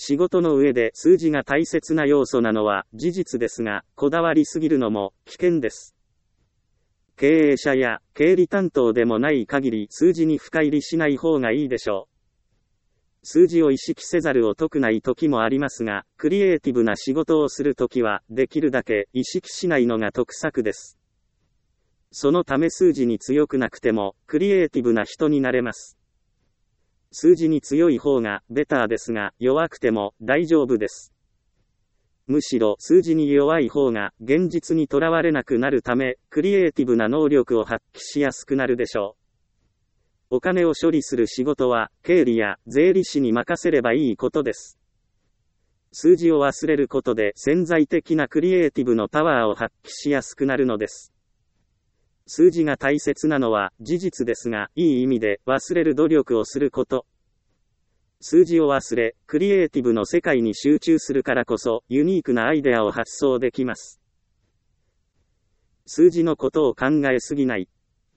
仕事の上で数字が大切な要素なのは事実ですが、こだわりすぎるのも危険です。経営者や経理担当でもない限り数字に深入りしない方がいいでしょう。数字を意識せざるを得ない時もありますが、クリエイティブな仕事をするときは、できるだけ意識しないのが得策です。そのため数字に強くなくても、クリエイティブな人になれます。数字に強い方がベターですが、弱くても大丈夫です。むしろ数字に弱い方が現実にとらわれなくなるため、クリエイティブな能力を発揮しやすくなるでしょう。お金を処理する仕事は、経理や税理士に任せればいいことです。数字を忘れることで潜在的なクリエイティブのパワーを発揮しやすくなるのです。数字が大切なのは事実ですが、いい意味で忘れる努力をすること。数字を忘れ、クリエイティブの世界に集中するからこそ、ユニークなアイデアを発想できます。数字のことを考えすぎない。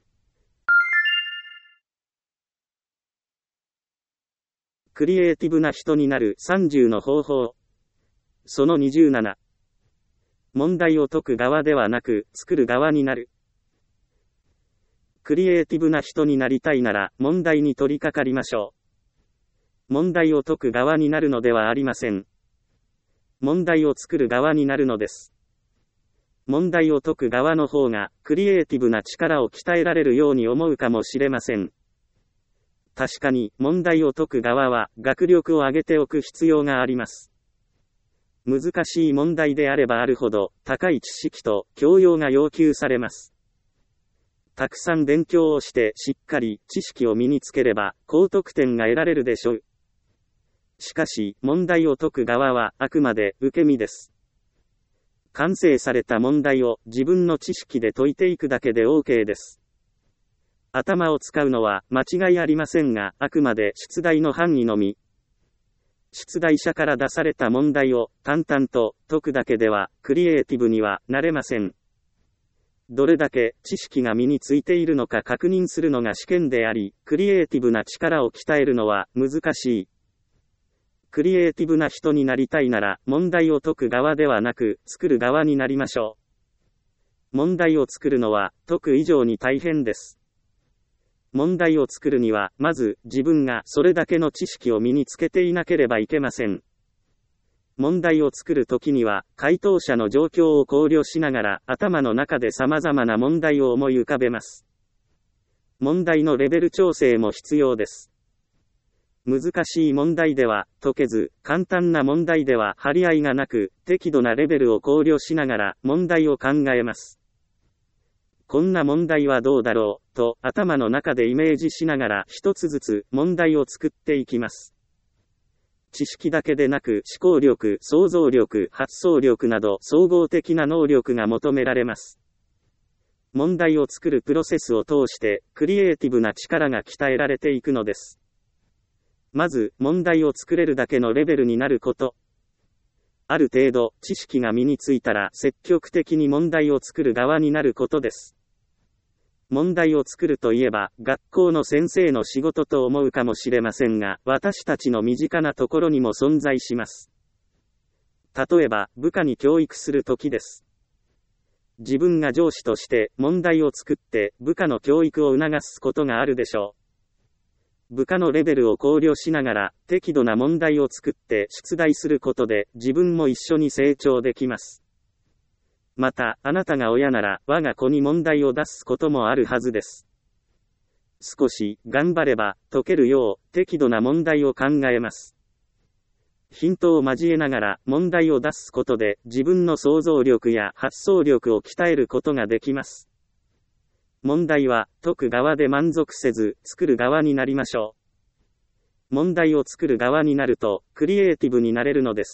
クリエイティブな人になるさんじゅうの方法。そのにじゅうなな。問題を解く側ではなく、作る側になる。クリエイティブな人になりたいなら、問題に取り掛かりましょう。問題を解く側になるのではありません。問題を作る側になるのです。問題を解く側の方が、クリエイティブな力を鍛えられるように思うかもしれません。確かに、問題を解く側は、学力を上げておく必要があります。難しい問題であればあるほど、高い知識と教養が要求されます。たくさん勉強をしてしっかり知識を身につければ高得点が得られるでしょう。しかし、問題を解く側はあくまで受け身です。完成された問題を自分の知識で解いていくだけで OK です。頭を使うのは間違いありませんが、あくまで出題の範囲のみ。出題者から出された問題を淡々と解くだけではクリエイティブにはなれません。どれだけ知識が身についているのか確認するのが試験であり、クリエイティブな力を鍛えるのは難しい。クリエイティブな人になりたいなら、問題を解く側ではなく、作る側になりましょう。問題を作るのは、解く以上に大変です。問題を作るには、まず自分がそれだけの知識を身につけていなければいけません。問題を作るときには、回答者の状況を考慮しながら、頭の中で様々な問題を思い浮かべます。問題のレベル調整も必要です。難しい問題では、解けず、簡単な問題では張り合いがなく、適度なレベルを考慮しながら、問題を考えます。こんな問題はどうだろう、と、頭の中でイメージしながら、一つずつ問題を作っていきます。知識だけでなく思考力、想像力、発想力など総合的な能力が求められます。問題を作るプロセスを通してクリエイティブな力が鍛えられていくのです。まず問題を作れるだけのレベルになること。ある程度知識が身についたら積極的に問題を作る側になることです。問題を作るといえば、学校の先生の仕事と思うかもしれませんが、私たちの身近なところにも存在します。例えば、部下に教育するときです。自分が上司として問題を作って部下の教育を促すことがあるでしょう。部下のレベルを考慮しながら、適度な問題を作って出題することで、自分も一緒に成長できます。また、あなたが親なら、我が子に問題を出すこともあるはずです。少し、頑張れば、解けるよう、適度な問題を考えます。ヒントを交えながら、問題を出すことで、自分の想像力や発想力を鍛えることができます。問題は、解く側で満足せず、作る側になりましょう。問題を作る側になると、クリエイティブになれるのです。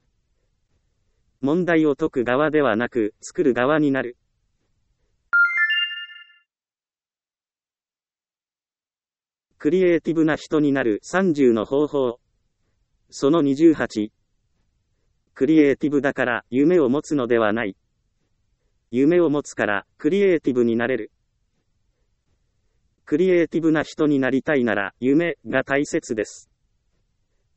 問題を解く側ではなく、作る側になる。クリエイティブな人になるさんじゅうの方法。そのにじゅうはち。クリエイティブだから夢を持つのではない。夢を持つからクリエイティブになれる。クリエイティブな人になりたいなら夢が大切です。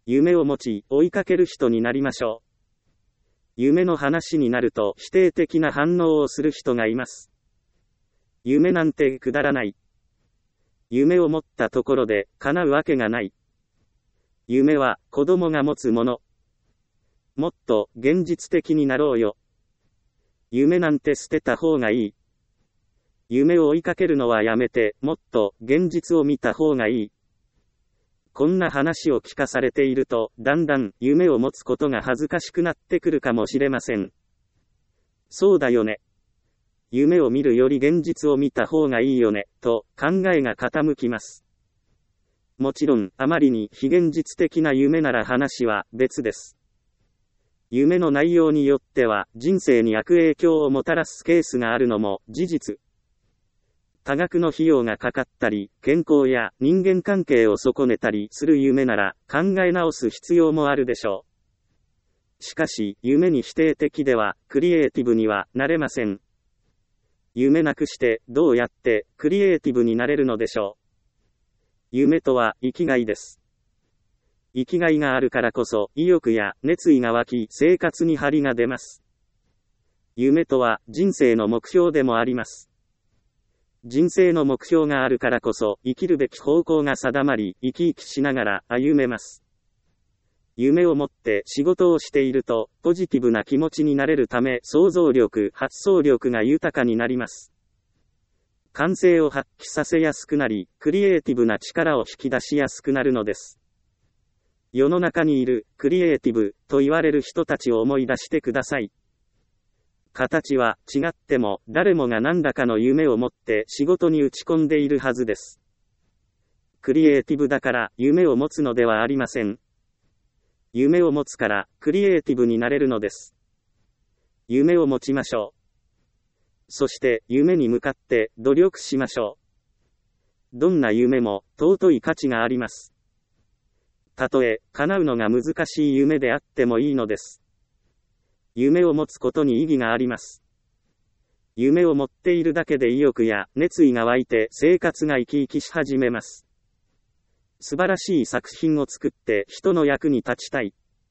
夢を持ち、追いかける人になりましょう。夢の話になると否定的な反応をする人がいます。夢なんてくだらない。夢を持ったところで叶うわけがない。夢は子供が持つもの。もっと現実的になろうよ。夢なんて捨てた方がいい。夢を追いかけるのはやめて、もっと現実を見た方がいい。こんな話を聞かされていると、だんだん夢を持つことが恥ずかしくなってくるかもしれません。そうだよね。夢を見るより現実を見た方がいいよね、と考えが傾きます。もちろん、あまりに非現実的な夢なら話は別です。夢の内容によっては人生に悪影響をもたらすケースがあるのも事実。多額の費用がかかったり、健康や人間関係を損ねたりする夢なら考え直す必要もあるでしょう。しかし、夢に否定的ではクリエイティブにはなれません。夢なくしてどうやってクリエイティブになれるのでしょう。夢とは生きがいです。生きがいがあるからこそ意欲や熱意が湧き生活に張りが出ます。夢とは人生の目標でもあります。人生の目標があるからこそ生きるべき方向が定まり生き生きしながら歩めます。夢を持って仕事をしているとポジティブな気持ちになれるため想像力、発想力が豊かになります。感性を発揮させやすくなり、クリエイティブな力を引き出しやすくなるのです。世の中にいるクリエイティブと言われる人たちを思い出してください。形は違っても誰もが何らかの夢を持って仕事に打ち込んでいるはずです。クリエイティブだから夢を持つのではありません。夢を持つからクリエイティブになれるのです。夢を持ちましょう。そして夢に向かって努力しましょう。どんな夢も尊い価値があります。たとえ叶うのが難しい夢であってもいいのです。夢を持つことに意義があります。夢を持っているだけで意欲や熱意が湧いて生活が生き生きし始めます。素晴らしい作品を作って人の役に立ちたい。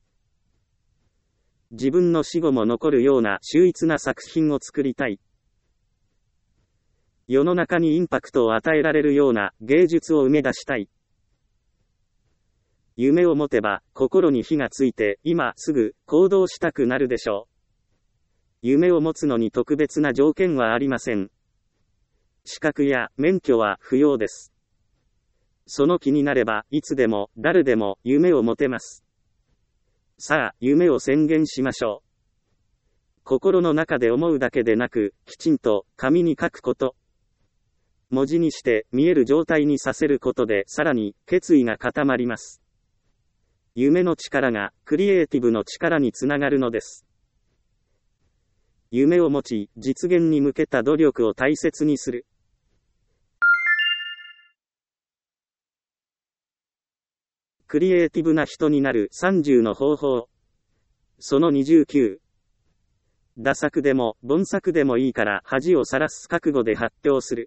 自分の死後も残るような秀逸な作品を作りたい。世の中にインパクトを与えられるような芸術を生み出したい。夢を持てば心に火がついて今すぐ行動したくなるでしょう。夢を持つのに特別な条件はありません。資格や免許は不要です。その気になればいつでも誰でも夢を持てます。さあ、夢を宣言しましょう。心の中で思うだけでなく、きちんと紙に書くこと。文字にして見える状態にさせることでさらに決意が固まります。夢の力がクリエイティブの力につながるのです。夢を持ち、実現に向けた努力を大切にする。クリエイティブな人になるさんじゅうの方法。そのにじゅうきゅう。ダ作でも凡作でもいいから恥をさらす覚悟で発表する。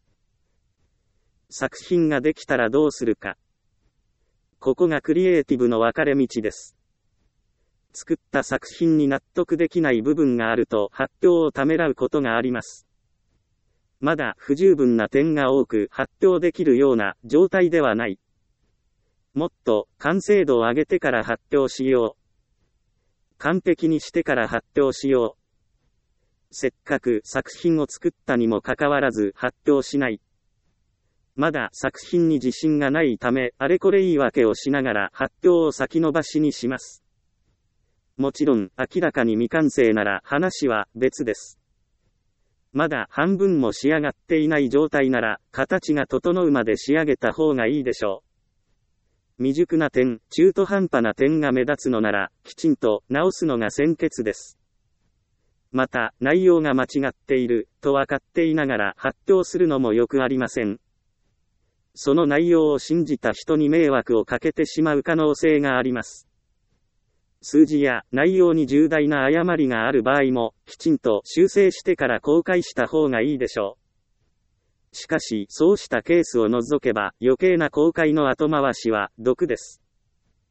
作品ができたらどうするか。ここがクリエイティブの分かれ道です。作った作品に納得できない部分があると発表をためらうことがあります。まだ不十分な点が多く発表できるような状態ではない。もっと完成度を上げてから発表しよう。完璧にしてから発表しよう。せっかく作品を作ったにもかかわらず発表しない。まだ作品に自信がないため、あれこれ言い訳をしながら発表を先延ばしにします。もちろん、明らかに未完成なら話は別です。まだ半分も仕上がっていない状態なら、形が整うまで仕上げた方がいいでしょう。未熟な点、中途半端な点が目立つのなら、きちんと直すのが先決です。また、内容が間違っている、と分かっていながら発表するのもよくありません。その内容を信じた人に迷惑をかけてしまう可能性があります。数字や内容に重大な誤りがある場合も、きちんと修正してから公開した方がいいでしょう。しかし、そうしたケースを除けば、余計な公開の後回しは毒です。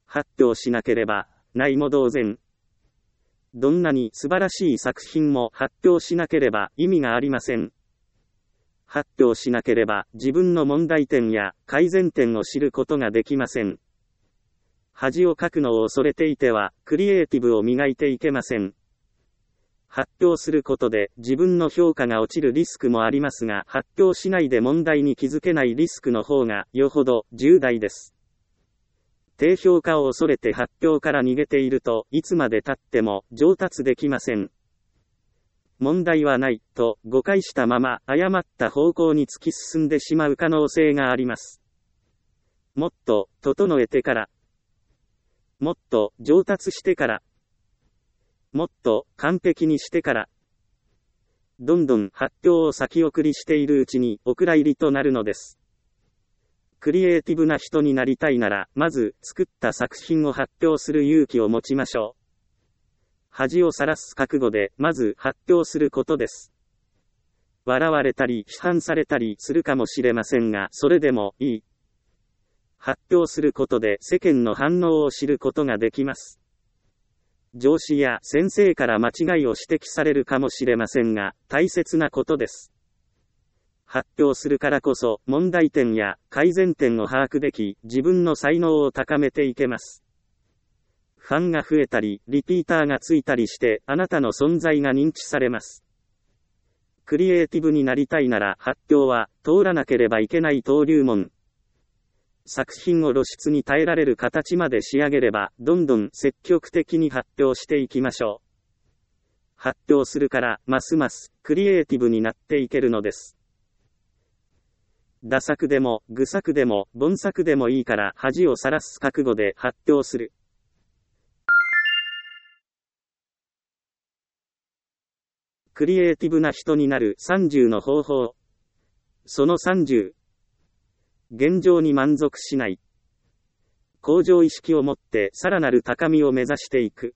発表しなければ、ないも同然。どんなに素晴らしい作品も発表しなければ意味がありません。発表しなければ自分の問題点や改善点を知ることができません。恥をかくのを恐れていては、クリエイティブを磨いていけません。発表することで自分の評価が落ちるリスクもありますが、発表しないで問題に気づけないリスクの方がよほど重大です。低評価を恐れて発表から逃げていると、いつまで経っても上達できません。問題はないと誤解したまま誤った方向に突き進んでしまう可能性があります。もっと整えてから、もっと上達してから、もっと完璧にしてから、どんどん発表を先送りしているうちにお蔵入りとなるのです。クリエイティブな人になりたいなら、まず作った作品を発表する勇気を持ちましょう。恥をさらす覚悟で、まず発表することです。笑われたり批判されたりするかもしれませんが、それでもいい。発表することで世間の反応を知ることができます。上司や先生から間違いを指摘されるかもしれませんが、大切なことです。発表するからこそ、問題点や改善点を把握でき、自分の才能を高めていけます。ファンが増えたり、リピーターがついたりして、あなたの存在が認知されます。クリエイティブになりたいなら、発表は、通らなければいけない登竜門。作品を露出に耐えられる形まで仕上げれば、どんどん積極的に発表していきましょう。発表するから、ますます、クリエイティブになっていけるのです。ダ作でも、愚作でも、凡作でもいいから恥をさらす覚悟で発表する。クリエイティブな人になるさんじゅうの方法。そのさんじゅう。現状に満足しない。向上意識を持ってさらなる高みを目指していく。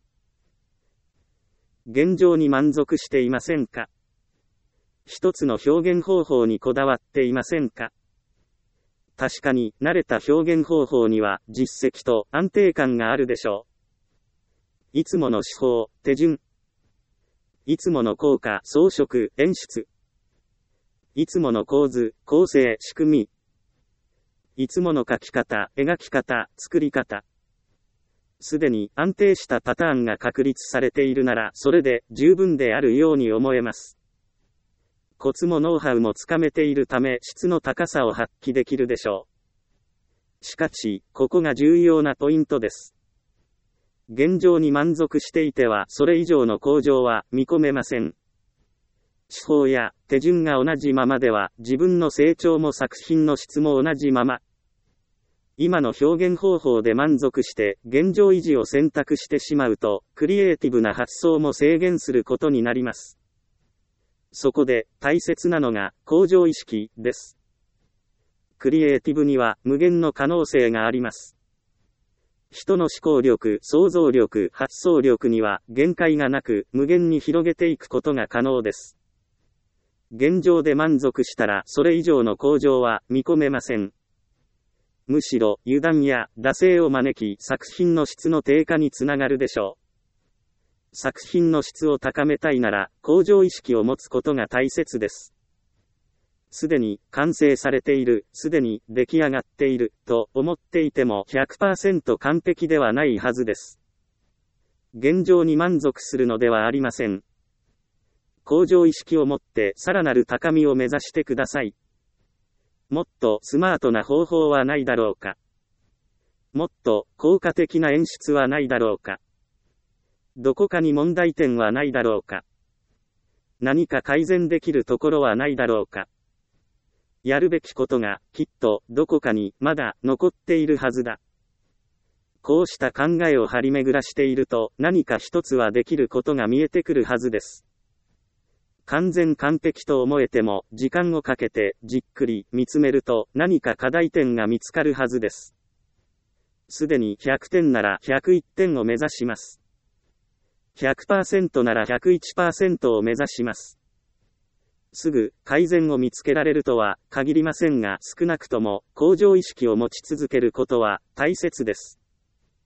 現状に満足していませんか？一つの表現方法にこだわっていませんか？確かに、慣れた表現方法には実績と安定感があるでしょう。いつもの手法、手順。いつもの効果、装飾、演出。いつもの構図、構成、仕組み。いつもの書き方、描き方、作り方。すでに安定したパターンが確立されているなら、それで十分であるように思えます。コツもノウハウもつかめているため、質の高さを発揮できるでしょう。しかし、ここが重要なポイントです。現状に満足していては、それ以上の向上は見込めません。手法や手順が同じままでは、自分の成長も作品の質も同じまま。今の表現方法で満足して、現状維持を選択してしまうと、クリエイティブな発想も制限することになります。そこで、大切なのが、向上意識です。クリエイティブには、無限の可能性があります。人の思考力、想像力、発想力には、限界がなく、無限に広げていくことが可能です。現状で満足したら、それ以上の向上は、見込めません。むしろ、油断や、惰性を招き、作品の質の低下につながるでしょう。作品の質を高めたいなら、向上意識を持つことが大切です。すでに完成されている、すでに出来上がっている、と思っていても ひゃくパーセント 完璧ではないはずです。現状に満足するのではありません。向上意識を持ってさらなる高みを目指してください。もっとスマートな方法はないだろうか。もっと効果的な演出はないだろうか。どこかに問題点はないだろうか。何か改善できるところはないだろうか。やるべきことがきっとどこかにまだ残っているはずだ。こうした考えを張り巡らしていると何か一つはできることが見えてくるはずです。完全完璧と思えても時間をかけてじっくり見つめると何か課題点が見つかるはずです。すでにひゃくてんならひゃくいってんを目指します。ひゃくパーセント なら ひゃくいちパーセント を目指します。すぐ改善を見つけられるとは限りませんが、少なくとも向上意識を持ち続けることは大切です。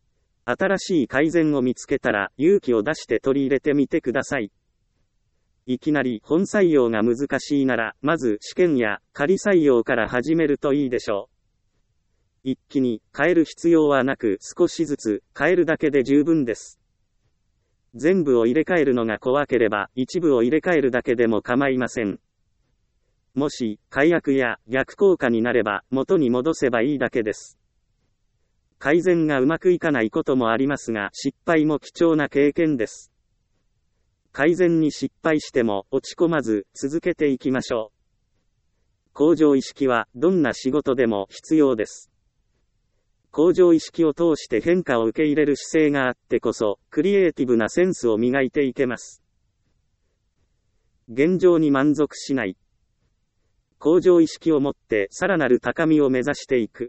新しい改善を見つけたら勇気を出して取り入れてみてください。いきなり本採用が難しいなら、まず試験や仮採用から始めるといいでしょう。一気に変える必要はなく、少しずつ変えるだけで十分です。全部を入れ替えるのが怖ければ、一部を入れ替えるだけでも構いません。もし、解約や逆効果になれば、元に戻せばいいだけです。改善がうまくいかないこともありますが、失敗も貴重な経験です。改善に失敗しても落ち込まず続けていきましょう。向上意識はどんな仕事でも必要です。向上意識を通して変化を受け入れる姿勢があってこそ、クリエイティブなセンスを磨いていけます。現状に満足しない。向上意識を持ってさらなる高みを目指していく。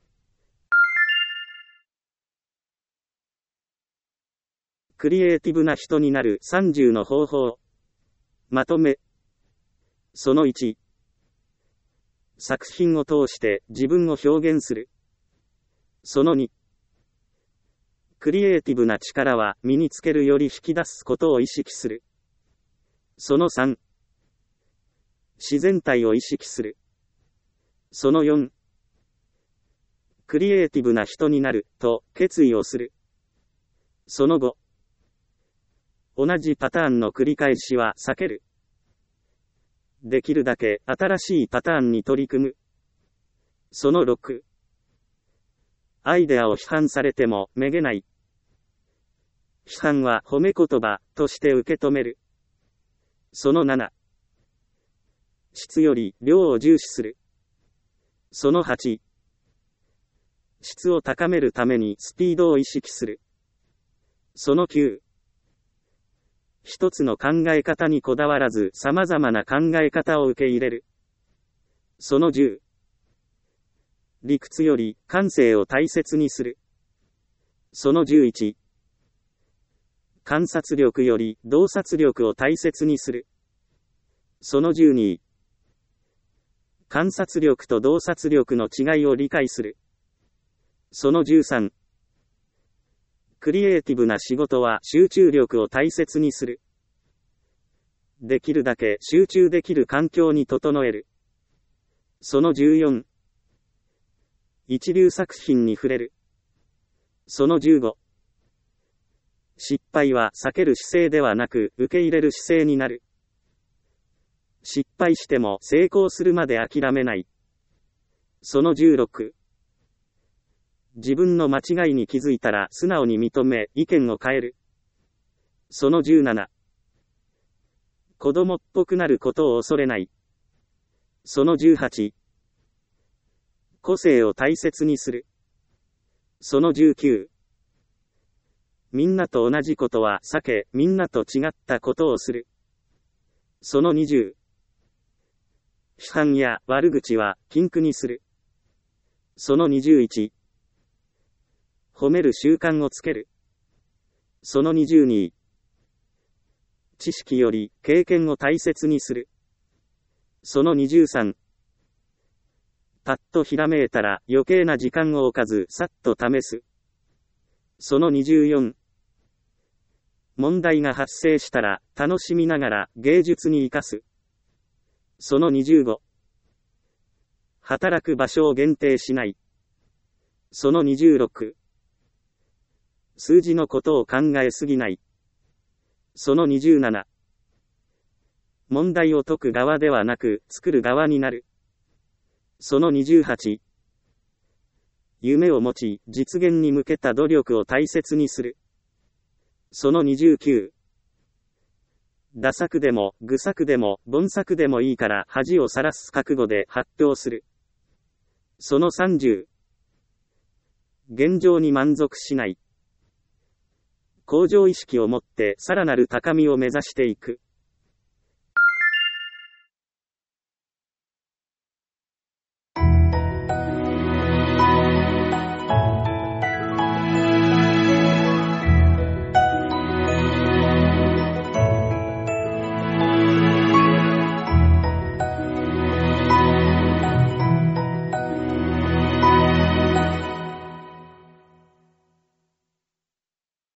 クリエイティブな人になるさんじゅうの方法。まとめ。そのいち。作品を通して自分を表現する。そのに。クリエイティブな力は身につけるより引き出すことを意識する。そのさん。自然体を意識する。そのよん。クリエイティブな人になると決意をする。そのご。同じパターンの繰り返しは避ける。できるだけ新しいパターンに取り組む。そのろく。アイデアを批判されてもめげない。批判は褒め言葉として受け止める。そのなな。質より量を重視する。そのはち。質を高めるためにスピードを意識する。そのきゅう。一つの考え方にこだわらず様々な考え方を受け入れる。そのじゅう。理屈より感性を大切にする。そのじゅういち。観察力より洞察力を大切にする。そのじゅうに。観察力と洞察力の違いを理解する。そのじゅうさん。クリエイティブな仕事は集中力を大切にする。できるだけ集中できる環境に整える。そのじゅうよん。一流作品に触れる。そのじゅうご。失敗は避ける姿勢ではなく受け入れる姿勢になる。失敗しても成功するまで諦めない。そのじゅうろく。自分の間違いに気づいたら素直に認め、意見を変える。そのじゅうなな。子供っぽくなることを恐れない。そのじゅうはち。個性を大切にする。そのじゅうきゅう。みんなと同じことは避け、みんなと違ったことをする。そのにじゅう。批判や悪口は禁句にする。そのにじゅういち。褒める習慣をつける。そのにじゅうに。知識より経験を大切にする。そのにじゅうさん。パッとひらめいたら余計な時間を置かずさっと試す。そのにじゅうよん。問題が発生したら楽しみながら芸術に生かす。そのにじゅうご。働く場所を限定しない。そのにじゅうろく。数字のことを考えすぎない。そのにじゅうなな。問題を解く側ではなく作る側になる。そのにじゅうはち。夢を持ち実現に向けた努力を大切にする。そのにじゅうきゅう。ダ作でも愚作でも凡作でもいいから恥をさらす覚悟で発表する。そのさんじゅう。現状に満足しない。向上意識を持ってさらなる高みを目指していく。